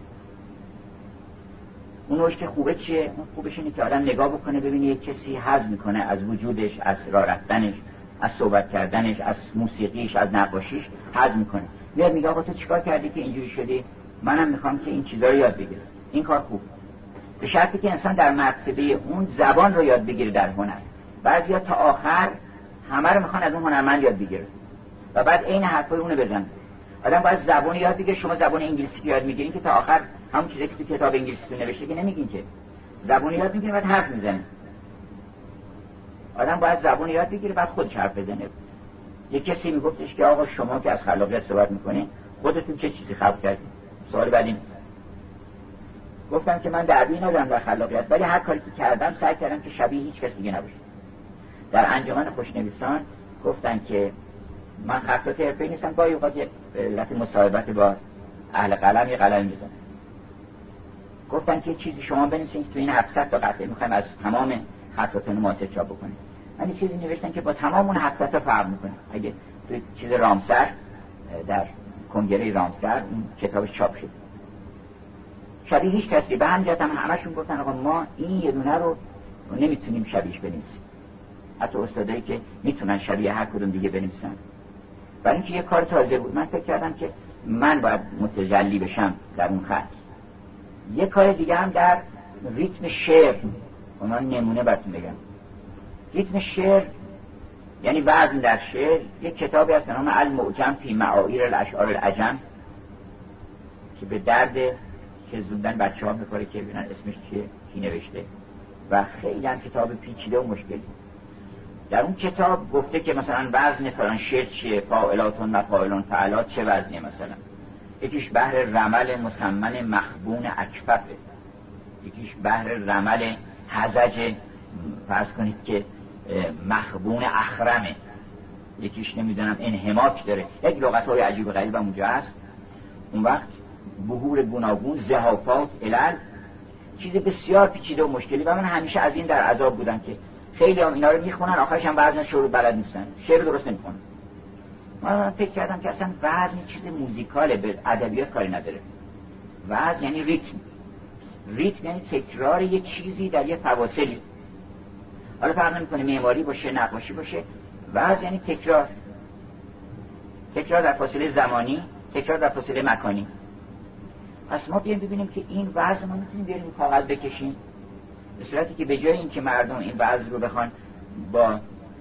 Speaker 1: اون نوعش که خوبه چیه؟ اون خوبش اینه که آدم نگاه بکنه ببینه یک کسی حظ میکنه از وجودش، از راه رفتنش، از صحبت کردنش، از موسیقیش، از نقاشیش حظ میکنه. میاد میگه آقا تو چیکار کردی که اینجوری شدی؟ منم میخوام که این چیزا رو یاد بگیرم. این کار خوب، به شرطی که انسان در مرتبه اون زبان رو یاد بگیره در هنر. بعضیا تا آخر همه رو میخوان از اون هنرمند یاد بگیره و بعد عین حرفای اونو بزنن. آدم باید زبان یاد بگیره. شما زبان انگلیسی که یاد میگیرین که تا آخر همون چیزی که تو کتاب انگلیسی نوشته که نمیگین که. زبان یاد میگیره بعد حرف میزنه. آدم باید زبان یاد بگیره بعد خودش حرف بزنه. یک کسی میگفتش که آقا شما که از خلاقیت صحبت میکنین خودتون چه چیزی خلق کردین؟ سوال بعدی گفتم که من دعوی ندارم در خلاقیت، ولی هر کاری که کردم سعی کردم که شبیه هیچ کس دیگه نباشه. در انجمن خوشنویسان گفتن که من خطاط حرفه‌ای نیستم، گاهی اوقات یه علت مصاحبت با اهل قلم یه قلم میزنم. گفتن که چیزی شما بنویسید تو این 700 تا قطعه میخوایم از تمام خطاطان معاصر چاپ بکنیم. من یه چیزی نوشتم که با تمام اون 700 تا فرق میکنه. اگه تو چیز رامسر در کنگره رامسر اون کتابش چاپ شد، شبیه هیچ کسی، به همین جهت هم همشون گفتن آقا ما این یه دونه رو نمیتونیم شبیهش بنویسیم. حتی استادایی که میتونن شبیه هر کدوم دیگه بنویسن، برای اینکه یه کار تازه بود. من فکر کردم که من باید متجلی بشم در اون خط. یه کار دیگه هم در ریتم شعر، اونا نمونه براتون بگم. ریتم شعر یعنی وزن در شعر. یک کتابی هست به نام المعجم فی معایر الاشعار العجم که به درد که زودن بچه‌ها می‌خوره که ببینن اسمش چیه، کی نوشته، و خیلی هم کتاب پیچیده و مشکلی. در اون کتاب گفته که مثلا وزن فلان شعر چیه، فاعلاتون و فاعلون فعلات چه وزنیه. مثلا یکیش بحر رمل مسمن مخبون اکففه، یکیش بحر رمل هزج فرض کنید که مخبون اخرمه، یکیش نمیدونم انحماک داره. یک لغت‌های عجیب غریب اونجا هست. اون وقت بحور گوناگون، زحافات، علل، چیز بسیار پیچیده و مشکلی. و من همیشه از این در عذاب بودم که خیلی هم اینا رو میخونن، آخرش هم وزن شعر بلد نیستن، شعر درست نمیخونن. من فکر کردم که اصلا وزن چیز موزیکاله، به ادبیات کاری نداره. وزن یعنی ریتم، ریتم یعنی تکرار یه چیزی در یه فواصلی. حالا فرق نمیکنه معماری باشه، نقاشی باشه، وزن یعنی تکرار، تکرار در فاصله زمانی، تکرار در فاصله مکانی. پس ما بیایم ببینیم که این وزن ما میتونیم بیاریم کاغذ بکشیم، به صورتی که به جای این که مردم این وزن رو بخوان با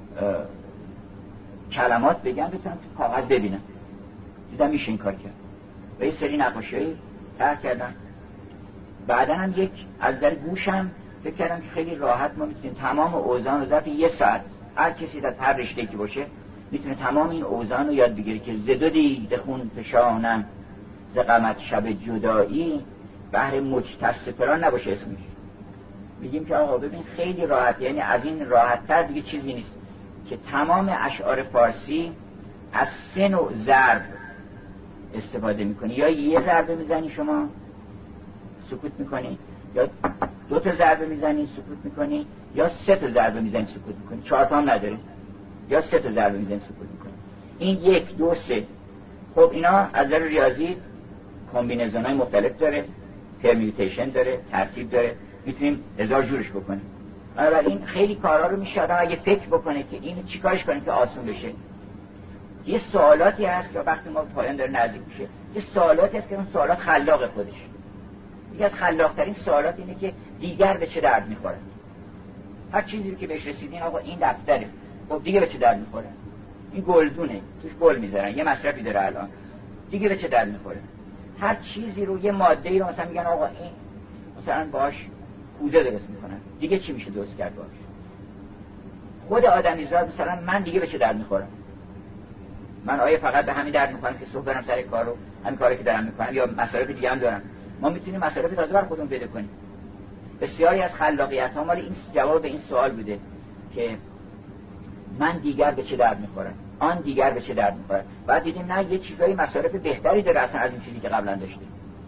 Speaker 1: کلمات بگن، بتونن تو کاغذ ببینن. دیدم میشه این کار کرد و یه سری نقاشی‌ای طرح کردن. بعدن هم یک از در گوشم فکر کردم که خیلی راحت ما میتونیم تمام اوزان رو ظرف یه ساعت، هر کسی در هر رشته‌ای که باشه میتونه تمام این اوزان رو یاد بگیره که زدو دیده خون فشانم ز غمت شب جدایی بحر مجتث فلان نباشه اسمش. میگیم که آقا ببین خیلی راحت، یعنی از این راحت‌تر دیگه چیزی نیست که تمام اشعار فارسی از 3 نوع ضرب استفاده میکنی. یا یه ضربه میزنی شما سکوت میکنی، یا 2 تا ضربه میزنی سکوت میکنی، یا 3 تا ضربه میزنی سکوت میکنی. 4 تا هم نداره، یا 3 تا ضربه میزنی سکوت میکنی. این 1 2 3. خب اینا از نظر ریاضی کامبینیزون‌های مختلف داره، پرمیوتیشن داره، ترتیب داره، میتونیم 1000 جورش بکنیم. بنابراین خیلی کارا رو میشه آدم اگه فکر بکنه که اینو چیکارش کنیم که آسون بشه. یه سوالاتی هست که وقتی ما پایان داره نزدیک میشه، یه سوالاتی هست که اون سوالات خلاق خودش. یکی از خلاق‌ترین سوالات اینه که دیگر به چه درد میخوره. هر چیزی که بهش رسیدین آقا این دفتره، خب دیگه به چه درد میخوره؟ این گلدونه، توش گل میذارن، یه مصرفی داره الان، دیگه به چه درد میخوره؟ هر چیزی رو، یه ماده‌ای رو مثلا میگن آقا این مثلا باش کوزه درست میکنن، دیگه چی میشه درست کرد باش؟ خود آدمیزاد مثلا من دیگه به چه درد میخورم؟ من آیا فقط به همین درد میخورم که صبح برم سر کار رو همین کاری که دارم میکنم، یا مصارف دیگه هم دارم؟ ما میتونیم مصارف تازه بر خودمون پیدا کنیم. بسیاری از خلاقیت ها مال این جواب به این سوال بوده که من دیگر به چه درد میخورم، آن دیگر به چه درد میخوره. بعد دیدیم نه، یه چیزای مصارف بهتری داره اصلا از این چیزی که قبلا داشتیم.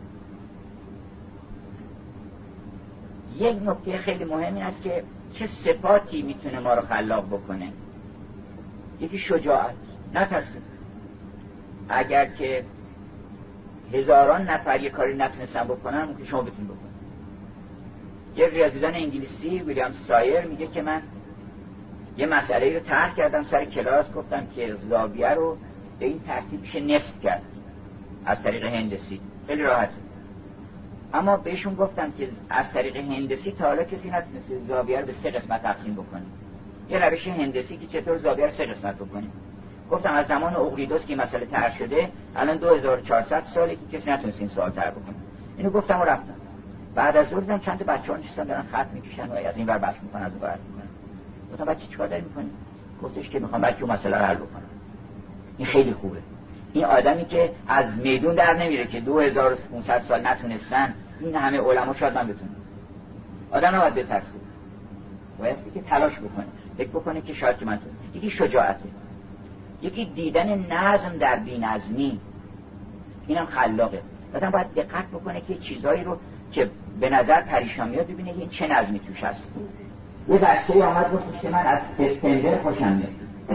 Speaker 1: یک نکته خیلی مهمی است که چه صفاتی میتونه ما رو خلاق بکنه. یکی شجاعت، نترسیم. اگر که هزاران نفر یه کاری نتونستن بکنن، اون که شما بتونید بکنید. یه ریاضیدان انگلیسی ویلیام سایر میگه که من یه مسئله رو طرح کردم سر کلاس، گفتم که زاویه رو به این ترتیب میشه نصف کرد از طریق هندسی، خیلی راحته. اما بهشون گفتم که از طریق هندسی تا حالا کسی نتونسته زاویه رو به 3 قسمت تقسیم بکنه. یه روش هندسی که چطور زاویه رو 3 قسمت بکنیم. گفتم از زمان اقلیدس که مسئله طرح شده الان 2400 ساله که کسی نتونسته این سوال طرح بکنه. اینو گفتم و رفتم. بعد از ظهر دیدم چند تا بچه‌ها نشستن دارن خط میکشن و از این ور بس میکنن از اون ور بس میکنن. گفتم بچه چیکار داری میکنی؟ گفتش که میخوام بچه‌ها مسئله رو حل بکنم. این خیلی خوبه. این آدمی که از میدون در نمیره که 2500 سال نتونستن این همه علما شاید من بتونم. آدم نباید بترسه، باید که تلاش بکنه، فکر بکنه که شاید که من تونم. یکی شجاعته، یکی دیدن نظم در بی‌نظمی، اینم خلاقه. آدم باید دقت بکنه که چیزایی رو که به نظر پریشان میاد ببینه این چه نظمی توش هست. یه بچه‌ای آمد گفت که من از سپتامبر خوشم میاد.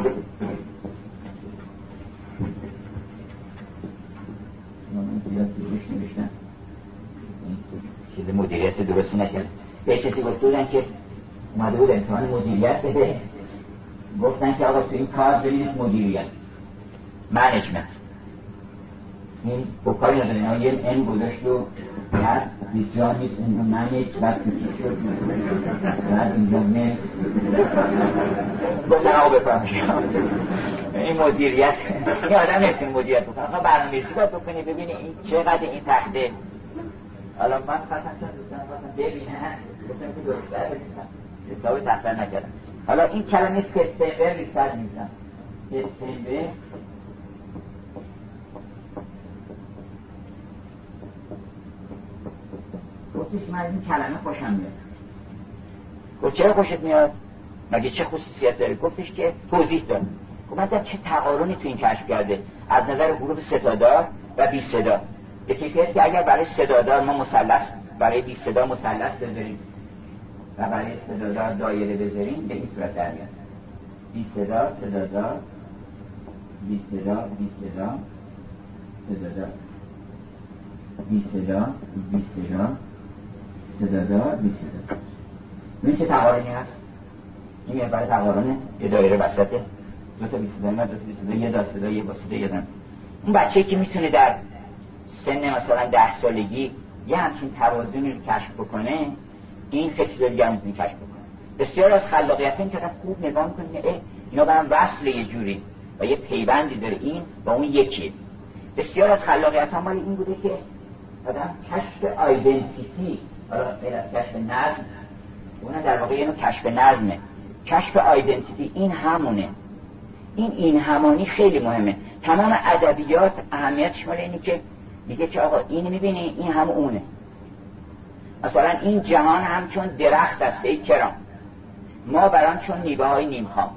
Speaker 1: من زیاد توش نوشتم چیز مدیریت درستی نکرد. به کسی گفته بودن که اومده بود امتحان مدیریت بده، گفتن که آقا تو این کار ببینید مدیریت منیجمنت، این با کاری نداره، یه این گذاشت و بعد اینجا نیست اینو منیج بعد کسی شد بعد اینجا نیست گفتن آقا بفرمش این مدیریت، این آدم نمیتونه مدیریت بکنه. آقا برنامه‌ریزی باید بکنی ببینی این چقدر این تخته. حالا من خواستم ببینم گفتم که درسته حساب تخته نکردم. حالا این کلمه سپتامبر ریستر میزن، سپتامبر گفتش من این کلمه خوشم میاد. گفت چرا خوشت میاد؟ مگه چه خصوصیت داره؟ گفتش که توضیح داد. گفت مثلا چه تقارنی تو این کشف کرده از نظر حروف ستادار و بی صدا. به کیفیت که اگر برای صدادار ما مثلث، برای بی صدا مثلث بذاریم و برای صدادار دایره بذاریم به این صورت در میاد. بی صدا صدادار، بی صدا بی صدا صدادار، بی صدا بی صدا صدادار بی صدا. این چه تقارنی هست؟ این یه برای تقارنه، یه دایره وسطه، دو تا بی صدا، دو تا بی صدا، یه دا صدا، یه با صدا، یه دم. اون بچه‌ای که میتونه در سن مثلا 10 سالگی یه همچین توازنی رو کشف بکنه، این خیلی چیزا دیگه میتونه کشف بکنه. بسیار از خلاقیت این که خوب نگاه می‌کنه اینا با هم وصل یه جوری و یه پیوندی داره این با اون یکی. بسیار از خلاقیت مال این بوده که آدم کشف آیدنتیتی، حالا غیر از کشف نظم، اون در واقع اینو کشف نظمه. کشف آیدنتیتی این همونه. این همانی خیلی مهمه. تمام ادبیات اهمیتش مال اینه که میگه که آقا اینو میبینی این هم اونه. مثلا این جهان همچون درخت است ای کرام، ما بران چون میوه های نیم خام.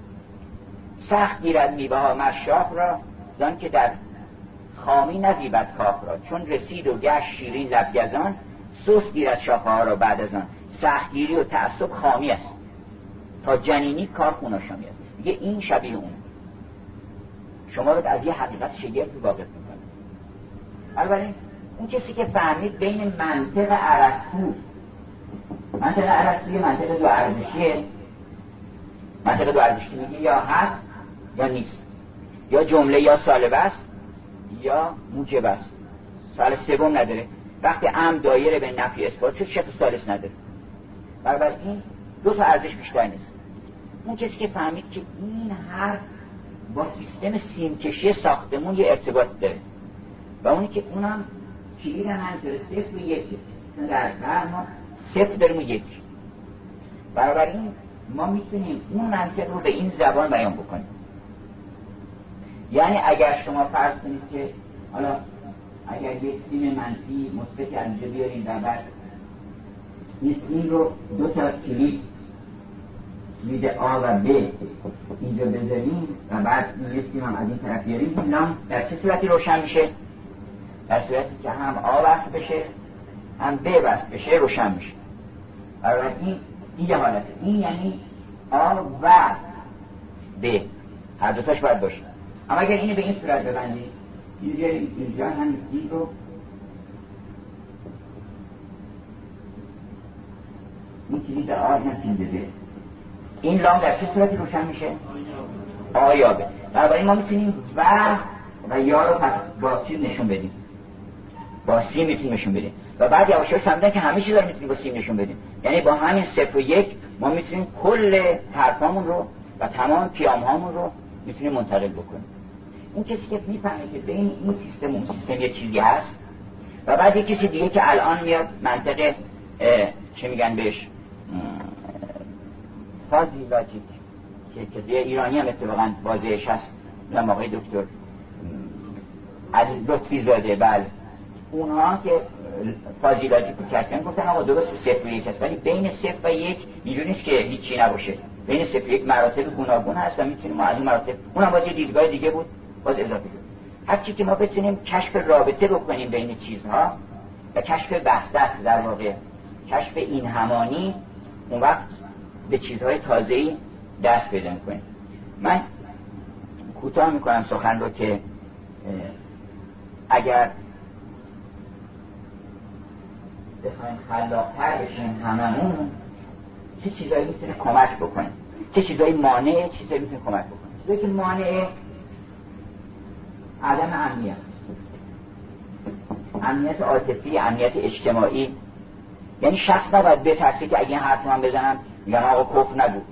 Speaker 1: سخت گیرد میوه ها مشاخ را، زان که در خامی نزیبد کاخ را. چون رسید و گشت شیرین لبگزان، سوس گیرد شاخه ها را بعد از آن. سختگیری و تعصب خامی است، تا جنینی کار خوناشامی است. میگه این شبیه اون، شما رو از یه حقیقت شگفتی واقف میکنه. البته اون کسی که فهمید بین منطق ارسطو، منطق ارسطو یه منطق دو ارزشیه. منطق دو ارزشی میگه یا هست یا نیست، یا جمله یا سالبه است یا موجب است، سال سوم نداره. وقتی امر دایره به نفی اثبات شد شق ثالث نداره. بنابراین دو تا ارزش بیشتر نیست. اون کسی که فهمید که این حرف با سیستم سیمکشی ساختمون یه ارتباط داره و اونی که اونم کلید منطقه صفر و یکی، در هر ما صفر داریم و یکی. بنابراین ما میتونیم اون منطق رو به این زبان بیان بکنیم. یعنی اگر شما فرض کنید که حالا اگر یک سیم منفی مثبت از اینجا بیاریم و بعد این سیم رو دو تا کلید آ و ب اینجا بذاریم و بعد این سیم هم از این طرف بیاریم، این لام در چه صورتی روشن میشه؟ در صورتی که هم آ وصل بشه هم ب وصل بشه روشن میشه. برای این یه حالته. این یعنی آ و ب هر دوتاش باید باشه. اما اگر اینو به این صورت ببندید، اینجا هم سی رو این کلید آ هم بده، این لام در چه صورتی روشن میشه؟ آ یا ب. بنابراین ما میتونیم و یا رو پس با چیز نشون بدیم، با سیم میتونیم نشون بدیم و بعد یواش یواش فهمیدن که همه چیز رو میتونیم با سیم نشون بدیم. یعنی با همین 0 و 1 ما میتونیم کل حرفامون رو و تمام پیامهامون رو میتونیم منتقل بکنیم. این کسی که میفهمه که بین این سیستم و اون سیستم یه چیزی هست و بعد یک کسی دیگه که الان میاد منطقه چه میگن بهش فازی لاجیک که ایرانی هم اتفاقا واضحش هست، نام آقای دکتر علی لطفی زاده، بله اونها که فاضیلاتی کردن گفتن آقا درست 0 و 1 است، ولی بین 0 و 1 اینجوری نیست که هیچی نباشه. بین 0 و 1 مراتب گوناگون هست و میتونیم از این مراتب، اونم باز یه دیدگاه دیگه بود، باز اضافه شد. هر چی که ما بتونیم کشف رابطه بکنیم بین چیزها و کشف وحدت، در واقع کشف این همانی، اون وقت به چیزهای تازه‌ای دست پیدا می‌کنیم. من کوتاه می‌کنم سخن رو که اگر بخوایم خلاق‌تر بشیم هممون، چه چیزایی میتونه کمک بکنه، چه چیزایی مانع، چه چیزایی میتونه کمک بکنه. چیزایی که مانع عدم امنیت، امنیت عاطفی، امنیت اجتماعی. یعنی شخص نباید بترسه که اگه این حرف من بزنم میگن آقا کفر نگو.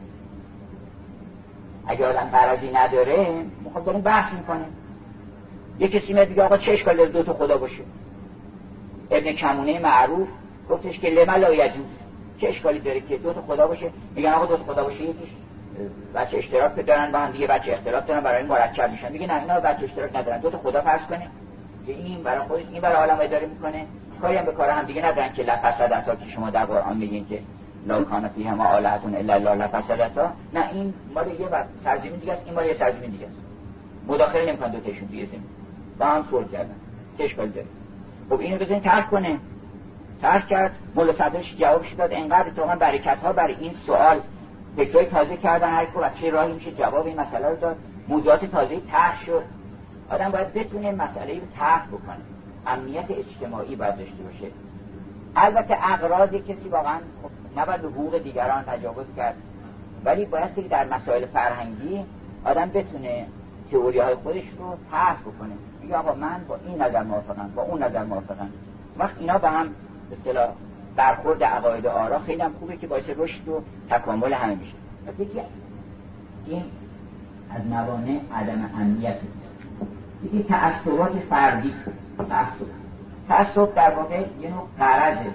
Speaker 1: اگه آدم غرضی نداره میخواد داریم بحث میکنه. یه کسی میاد میگه آقا چه اشکالی داره 2 تا خدا باشه؟ ابن کمونه معروف گفتش که لما لا یجوز، چه اشکالی داره که 2 تا خدا باشه؟ میگن آقا 2 تا خدا باشه یکیش بچه اشتراک دارن با هم دیگه، بچه اختلاف دارن برای این مرکب میشن. میگه نه اینا بچه اشتراک ندارن، 2 تا خدا فرض کنه که این برای خودش، این برای عالم اداره میکنه، کاری هم به کار هم دیگه ندارن که لفسدتا که شما در قرآن میگین که لا کان فیهما آلهة الا الله لفسدتا. نه این مال یه سرزمین دیگه است، این مال یه سرزمین دیگه است، مداخله نمیکنن دو تاشون توی زمین، با هم صلح کردن، چه اشکالی داره؟ خب اینو بزنین ترک کنه. ترک کرد، مولا صدرش جوابش داد. انقدر اتفاقا برکت‌ها برای این سوال، فکرای تازه کردن، هر کی چه راهی میشه جواب این مسئله رو داد، موضوعات تازه‌ای طرح شد. آدم باید بتونه مسئله رو طرح بکنه، امنیت اجتماعی باید داشته باشه. البته اغراض کسی واقعا نباید به حقوق دیگران تجاوز کرد، ولی بایستی که در مسائل فرهنگی آدم بتونه تئوری‌های خودش رو طرح بکنه. میگه آقا من با این نظر موافقم، با اون نظر موافقم. وقت اینا با هم به اصطلاح برخورد عقاید و آرا خیلی هم خوبه که باعث رشد و تکامل همه میشه. پس یکی این از موانع عدم امنیت. یکی تعصبات فردی. تعصب در واقع یه نوع غرضه.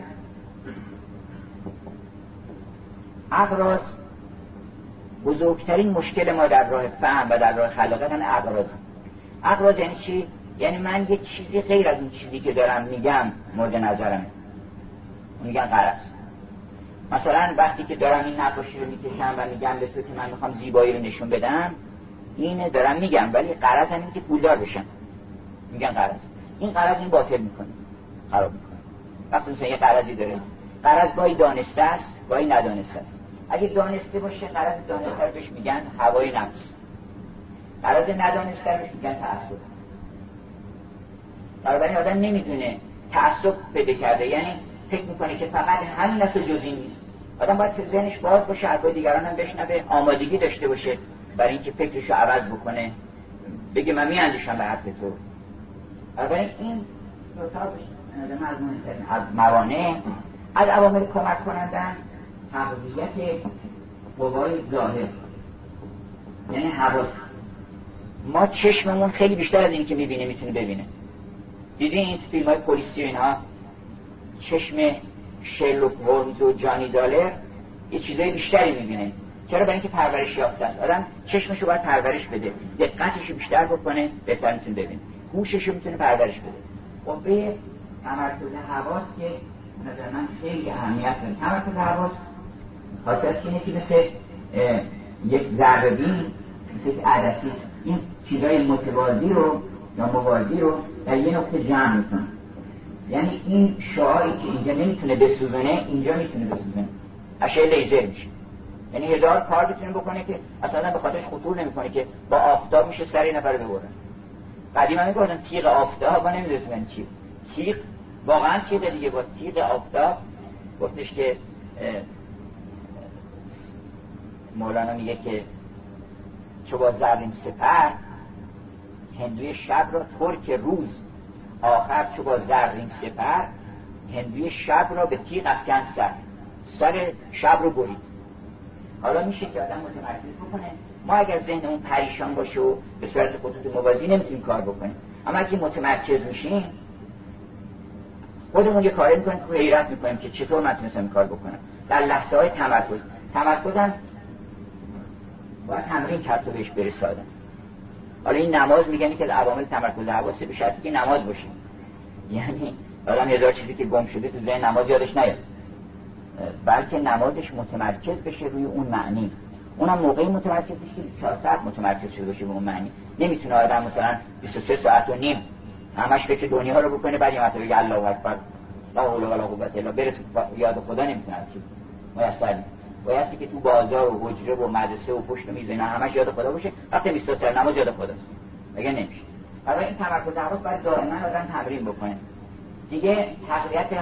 Speaker 1: اغراض بزرگترین مشکل ما در راه فهم و در راه خلاقیت هم اغراض. اغراض یعنی چی؟ یعنی من یه چیزی غیر از اون چیزی که دارم میگم مورد نظرمه، میگن غرض. مثلا وقتی که دارم این نقاشی رو میکشم و میگم به تو که من میخوام زیبایی رو نشون بدم، اینه دارم میگم، ولی غرض اینه که پولدار بشم، میگن غرض. این غرض این باطل میکنه، خراب میکنه. وقتی مثلا یه غرضی داره، غرض گاهی دانسته است گاهی ندانسته است. اگه دانسته باشه غرض دانسته رو بهش میگن هوای نفس، غرض ندانسته رو بهش میگن تعصب. بنابراین آدم نمیدونه تعصب پیدا کرده، یعنی فکر میکنه که فقط همین است و جزئی نیست. آدم باید که ذهنش باز باشه، حرفای دیگران هم بشنوه، آمادگی داشته باشه برای اینکه فکرش رو عوض بکنه، بگه من میاندیشم به حرف تو. بنابراین این دو تا از موانع، از عوامل کمک کنندن تقویت قوای ظاهر، یعنی حواس. ما چشممون خیلی بیشتر از این که میبینه میتونه ببینه. دیدین این فیلم های پلیسی و اینها، چشم شرلوک هولمز و جانی دالر یه چیزای بیشتری میبینه. چرا؟ برای اینکه پرورش یافته است. آدم چشمشو باید پرورش بده، دقتشو بیشتر بکنه، بهتر میتونه ببینه. گوششو میتونه پرورش بده. قوه تمرکز حواس که نظر من خیلی اهمیت داره. تمرکز حواس خاصیتش اینه که مثل یک ذره‌بین، مثل یک عدسی، این چیزای متوازی رو یا موازی رو در یه نقطه جمع میکنه. یعنی این شعاعی که اینجا نمیتونه بسوزونه اینجا میتونه بسوزونه، اشعه لیزر میشه. یعنی 1000 کار میتونه بکنه که اصلا به خاطرش خطور نمیکنه که با آفتاب میشه سر یه نفر ببره. قدیما میگفتن تیغ آفتاب، ما نمیدونستن چی تیغ، واقعا چیه دیگه. با تیغ آفتاب گفتش که مولانا میگه که چو با زرین سپر هندوی شب را ترک روز، آخر چو با زرین سپر هندوی شب را به تیغ افکند سر شب رو برید. حالا میشه که آدم متمرکز بکنه. ما اگر ذهنمون پریشان باشه و به صورت خطوط موازی نمیتونیم کار بکنیم، اما اگه متمرکز میشیم خودمون یه کاری میکنیم که حیرت میکنیم که چطور من تونستم کار بکنم. در لحظه های تمرکزم باید تمرین کرد تا بهش برسادم. حالا این نماز میگن که عوامل تمرکز حواسه به شرطی که نماز باشیم. یعنی آدم 1000 چیزی که گم شده تو ذهن نماز یادش نیاد، بلکه نمازش متمرکز بشه روی اون معنی. اونم موقعی متمرکز بشه 4 ساعت متمرکز شده باشه به اون معنی. نمیتونه آدم مثلا 23 ساعت و نیم همش فکر دنیا رو بکنه بعد یه مرتبه بگه الله اکبر لا حول ولا قوة الا بره تو یاد خدا. نمیتونه چیز میسر نیست. بایستی که تو بازار و حجره و مدرسه و پشت میز اینا همش یاد خدا باشه. وقتی 23 ساعت نماز یاد خداست مگه نمیشه؟ برای این تمرکز حواس باید دائما آدم تمرین بکنه. دیگه تقویت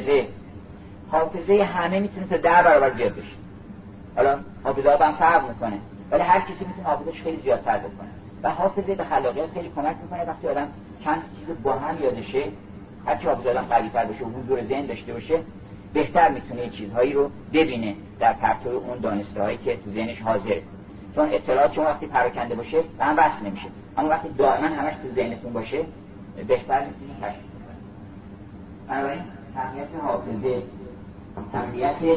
Speaker 1: حافظه همه میتونه تا 10 برابر زیاد بشه. حالا حافظه هم فرق میکنه ولی هر کسی میتونه حافظش خیلی زیادتر بکنه و حافظه به خلاقیت خیلی کمک میکنه. وقتی آدم چند چیز با هم یادشه، هر چی حافظه آدم قوی‌تر بشه و حضور ذهن داشته باشه، بهتر میتونه چیزهایی رو ببینه در پرتو اون دانسته هایی که تو ذهنش حاضره. چون اطلاعات چون وقتی پراکنده باشه به هم وصل نمیشه، اما وقتی دائما همش تو ذهنتون باشه بهتر میتونید کشف کنید. بنابراین تقویت حافظه، تقویت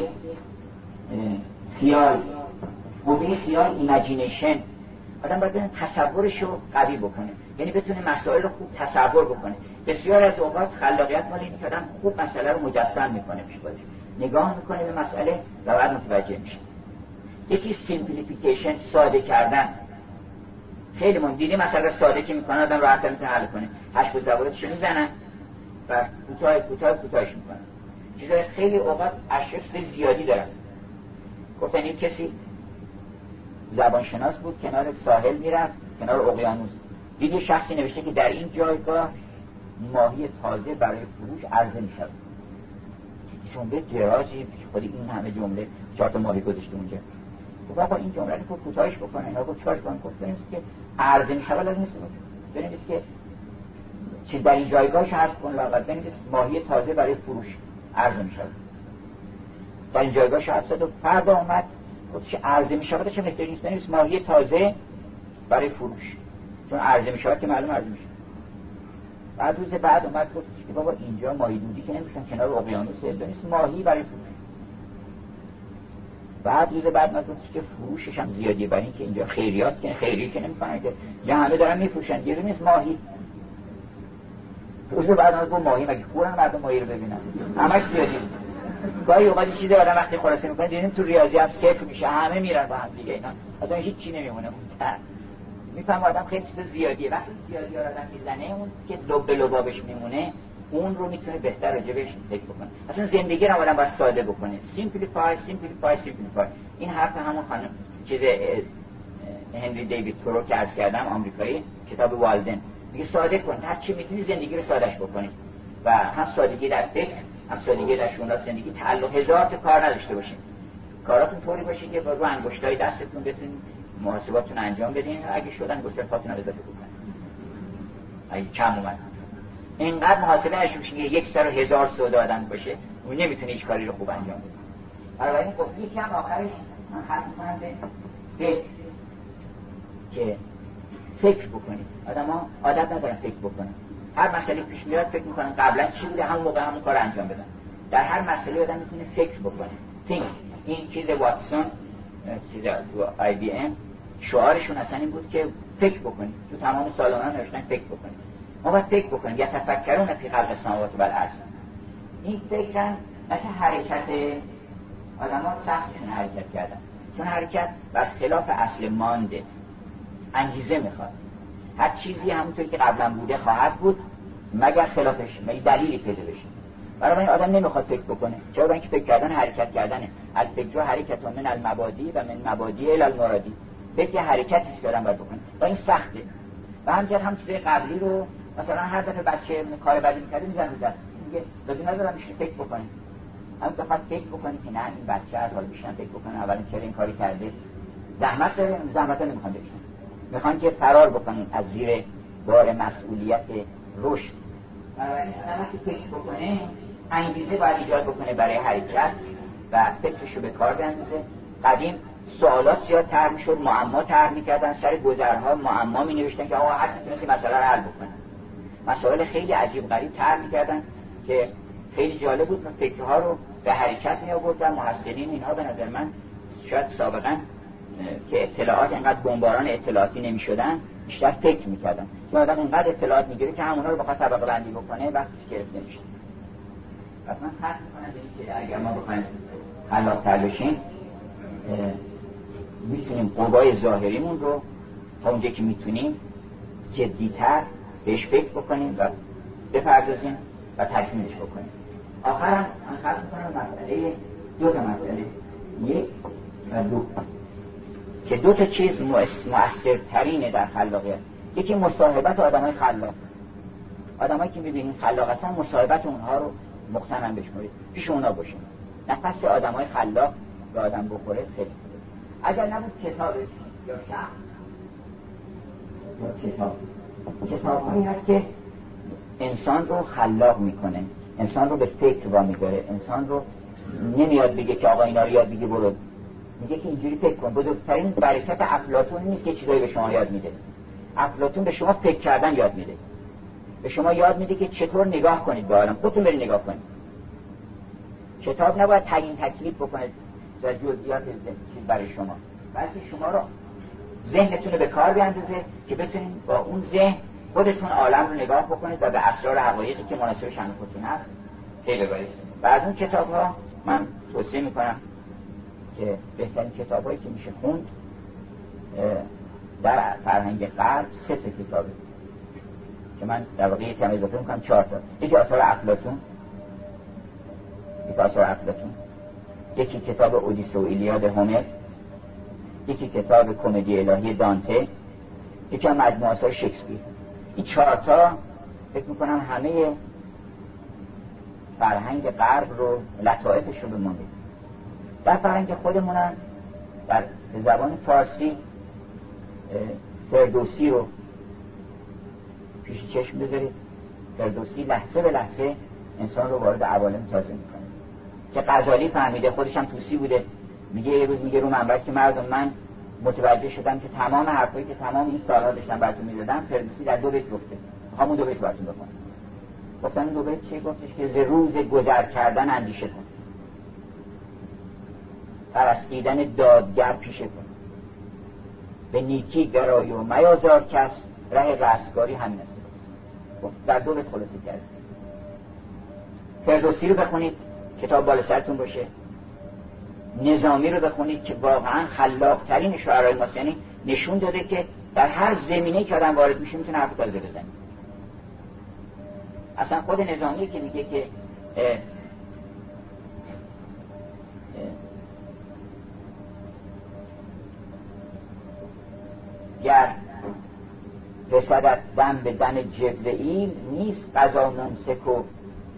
Speaker 1: خیال، قوه خیال، ایمیجینیشن. آدم باید بتونه تصورش رو قوی بکنه، یعنی بتونه مسائل رو خوب تصور بکنه. بسیار از اوقات خلاقیت مال اینه که آدم خوب مسئله رو مجسم میکنه، پیش خودش نگاه میکنه به مسئله و بعد متوجه میشه. یکی سیمپلیفیکیشن، ساده کردن. خیلی مهم دیدی مسئله ساده که میکنه آدم راحت میتونه حل کنه. 8 زبانش میزنن و کوتاهش میکنن. چیزای خیلی اوقات اشرف زیادی دارن. گفتن این کسی زبانشناس بود، کنار ساحل میرفت، کنار اقیانوس، دید یه شخصی نوشته که در این جایگاه ماهی تازه برای فروش عرضه میشود. جمله درازی، خودی این همه جمله 4 تا ماهی گذاشته اونجا. گفت آقا این جمله رو کوتاهش بکنه. اینا گفت چیکار کنم؟ گفت بنویس که عرضه میشود، لازم نیست بنویس که چیز در این جایگاهش هست کن، لااقل بنویس ماهی تازه برای فروش عرضه میشود. در این جایگاهش هست. و فردا اومد گفت چه عرضه میشود، چه بهتری نیست بنویس ماهی تازه برای فروش، چون عرضه میشود که معلوم عرضه میشه. بعد روز بعد اومد گفت که بابا اینجا ماهی دودی که نمیشن، کنار اقیانوسه، بنویس ماهی برای فروش. بعد روز بعد اومد گفت که فروشش هم زیادیه، برای اینکه اینجا خیریات که خیری که نمیکنن که یا همه دارن میفروشن، یه بنویس ماهی. روز بعد اومد گفت ماهی مگه خورن مردم ماهی رو ببینن، همش زیادی. گاهی اوقات چیزی آدم وقتی خلاصه میکنه دیدیم تو ریاضی هم صفر میشه، همه میرن با هم دیگه، اینا اصلا هیچ چی نمیمونه. میفهم آدم خیلی چیز زیادیه. وقتی زیادی آدم میزنه اون که لب به لبابش میمونه اون رو میتونه بهتر راجبش فکر بکنه. اصلا زندگی رو آدم باید ساده بکنه. سیمپلیفای. این حرف همون خانم چیز هنری دیوید تورو که عرض کردم، آمریکایی، کتاب والدن، میگه ساده کن، هر چی میتونی زندگی رو سادهش بکنی و هم سادگی در فکر، هم سادگی در شونات زندگی، تعلق هزار تا کار نداشته باشین. کاراتون طوری باشه که با رو انگشتای دستتون بتونید محاسباتون انجام بدین، اگه شدن گفتاتون رو اضافه بکنن، اگه کم اومد اینقدر محاسبه نشه بشه که 100 و 1000 سودا آدم باشه اون نمیتونه هیچ کاری رو خوب انجام بده. برای این گفت یکی هم آخرش من خط میکنم به که فکر بکنید. آدم ها عادت ندارن فکر بکنن، هر مسئله پیش میاد فکر میکنن قبلا چی بوده همون موقع همون کار انجام بدن. در هر مسئله آدم میتونه فکر بکنه. این چیز واتسون چیز تو آی بی ام شعارشون اصلا این بود که فکر بکنید. تو تمام سالان‌ها نوشتن فکر بکنید. ما باید فکر بکنیم. یا تفکرون فی خلق السماوات و الارض. این فکر مثل حرکت آدم‌ها سختشون حرکت کردن، چون حرکت بر خلاف اصل مانده، انگیزه میخواد. هر چیزی همونطور که قبلا بوده خواهد بود مگر خلافش، مگر دلیلی پیدا بشه. برای این آدم نمیخواد فکر بکنه. چرا؟ اینکه فکر کردن حرکت کردنه. الفکر حرکت من المبادی و من مبادی الی المرادی. فکر حرکتی است که آدم باید بکنه و این سخته. و همینجوری هم چیزای قبلی رو مثلا هر دفعه بچه کار بدی می‌کنه میذاره رو دست، میگه لازم نداره میشه فکر بکنه. هم فقط فکر بکنه که نه این بچه از حال بیشتر فکر بکنه اول چرا این کاری کرده. زحمت داره، زحمت نمیخوان بکشن. میخوان که فرار بکنن از زیر بار مسئولیت رشد. بنابراین وقتی فکر بکنه انگیزه باید ایجاد بکنه برای حرکت و فکرشو به کار بندازه. قدیم سوالات زیاد طرح میشد، معما طرح میکردن، سر گذرها معما می نوشتن که آقا هر کی تونستی مسئله رو حل بکنه. مسائل خیلی عجیب غریب طرح میکردن که خیلی جالب بود و فکرها رو به حرکت می آوردن. محسنین اینها به نظر من شاید سابقا که اطلاعات اینقدر بمباران اطلاعاتی نمی‌شدن، بیشتر فکر می‌کردن. که آدم اینقدر اطلاعات می‌گیره که همونها رو بخواد طبقه بندی بکنه وقتی گرفته میشه. پس من فرض می‌کنم که اگر ما بخوایم خلاق‌تر بشیم، می‌تونیم قوای ظاهریمون رو تا اونجا که می‌تونیم جدی‌تر بهش فکر بکنیم و بپردازیم و تکمیلش بکنیم. آخرا من فرض می‌کنم مسئله دو تا مسئله، یک و دو، که دو تا چیز مؤثرترینه در خلاقیت. یکی مصاحبت آدمای خلاق. آدمایی که می‌بینید خلاق هستن، مصاحبت اونها رو مقتنم بشمارید، پیش اونها باشید. نفس آدمای خلاق به آدم بخوره خیلی خوبه. اگر نبود کتاب یا شخص یا کتاب‌هایی هست که انسان رو خلاق میکنه، انسان رو به فکر وامی‌داره، انسان رو نمیاد بگه که آقا اینا رو یاد بگیر برو، میگه که اینجوری فکر کن. بزرگترین برکت افلاطون نیست که چیزایی به شما یاد میده. افلاطون به شما فکر کردن یاد میده، به شما یاد میده که چطور نگاه کنید به عالم، خودتون برید نگاه کنید. کتاب نباید تعیین تکلیف بکنه در جزئیات چیز برای شما، بلکه شما رو ذهنتون رو به کار بیاندازه که بتونید با اون ذهن خودتون عالم رو نگاه بکنید و به اسرار حقایقی که مناسب شأن خودتون هست پی ببرید. و از اون کتاب‌ها من توصیه میکنم که بهترین کتاب‌هایی که میشه خوند در فرهنگ غرب 3 تا کتابه که من در واقع یکم اضافه میکنم 4 تا. یکی آثار افلاطون، یکی کتاب اودیسه و ایلیاد هومر، یکی کتاب کمدی الهی دانته، یکی هم مجموعه آثار شکسپیر. این 4 تا فکر میکنم همه فرهنگ غرب رو، لطائفش رو به ما میده. در فرهنگ خودمونم در زبان فارسی فردوسی رو پیش چشم بذارید. فردوسی لحظه به لحظه انسان رو وارد عوالم تازه میکنه که غزالی فهمیده، خودش هم توسی بوده. میگه یه روز میگه رو منبر که مردم من متوجه شدم که تمام حرفایی که تمام این سال‌ها داشتم براتون می‌زدم فردوسی در 2 بیت گفته. می‌خوام اون 2 بیت براتون بخونم. گفتن 2 بیت چی گفتش؟ که ز روز گذر کردن اندیشه کن، پرستیدن دادگر پیشه کن، به نیکی گرای و میازار کس، ره رستگاری همین است. در 2 بیت خلاصه کرد. فردوسی رو بخونید، کتاب بالا سرتون باشه. نظامی رو بخونید که واقعا خلاق‌ترین شاعرای ماست، یعنی نشون داده که در هر زمینه‌ای که آدم وارد میشه میتونه حرف تازه بزنه. اصلا خود نظامی که میگه که گر رسدت دم به دم جبرئیل، نیست قضا ممسک و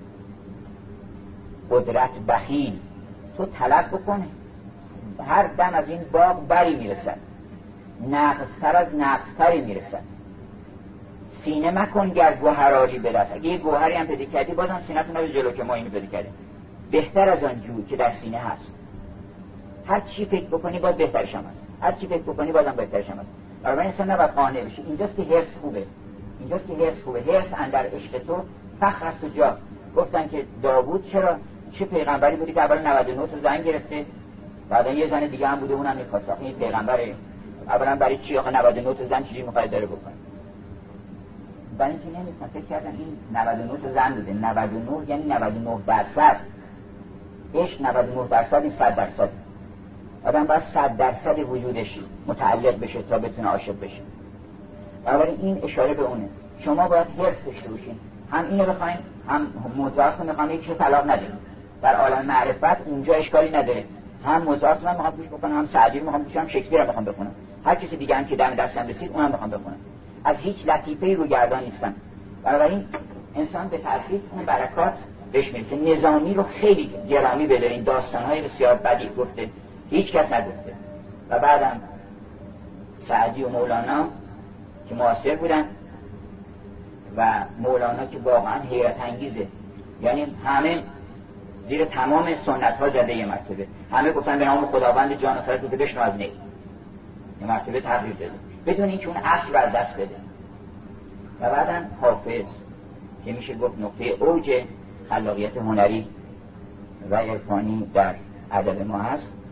Speaker 1: قدرت بخیل. تو طلب بکنه، هر دم از این باغ بری میرسد، نقصتر از نقصتری میرسد. سینه مکن گر گوهراری برس. اگه یه گوهری هم پیدا کردی بازم سینه‌تون رو جلو که ما اینو پیدا کردیم، بهتر از آن جو که در سینه هست. هر چی فکر بکنی باز بهترش هم هست، هر چی فکر بکنی بازم بهترش هم هست. برای انسان نباید قانع بشی. اینجاست که حرص خوبه، اینجاست که حرص خوبه. حرص اندر عشق تو فخر است و جا. گفتن که داوود چه پیغمبری بودی که اول 99 تا زن گرفته، بعدا یه زن دیگه هم بوده اونم می‌خواست. این پیغمبره، اولا برای چی آخه 99 تا زن چیزی می‌خواد داره بکنه؟ برای اینکه نمی‌خواد. فکر کردن این 99 تا زن بوده. 99 یعنی 99%. عشق 99% این 100%. آدم باید 100% وجودش متعلق بشه تا بتونه عاشق بشه. بنابراین این اشاره به اونه. شما باید حرص داشته باشین، هم اینو بخواین هم موزارت رو میخوام یکی طلاق ندید. در عالم معرفت اونجا اشکالی نداره، هم موزارت رو میخوام گوش بکنم، هم سعدی رو میخوام گوش کنم، شکسپیر رو میخوام بخونم، هر کسی دیگه هم که دم دستم رسید اونم میخوام بخونم. از هیچ لطیفه‌ای رو گردان نیستم. بنابراین انسان به تدریج اون برکات بهش میرسه. نظامی رو خیلی گرامی بدارین، داستان‌های بسیار بدیع گفته، هیچ کس نگفته. و بعدم سعدی و مولانا که معاصر بودن و مولانا که واقعا حیرت انگیزه، یعنی همه زیر تمام سنت ها زده یه مرتبه، همه گفتن به نام خداوند جان و خرد بوده بشنو از نی، یه مرتبه تغییر داده بدون اینکه اون اصل رو از دست بده. و بعدم حافظ که میشه گفت نقطه اوج خلاقیت هنری و عرفانی در ادب ما هست.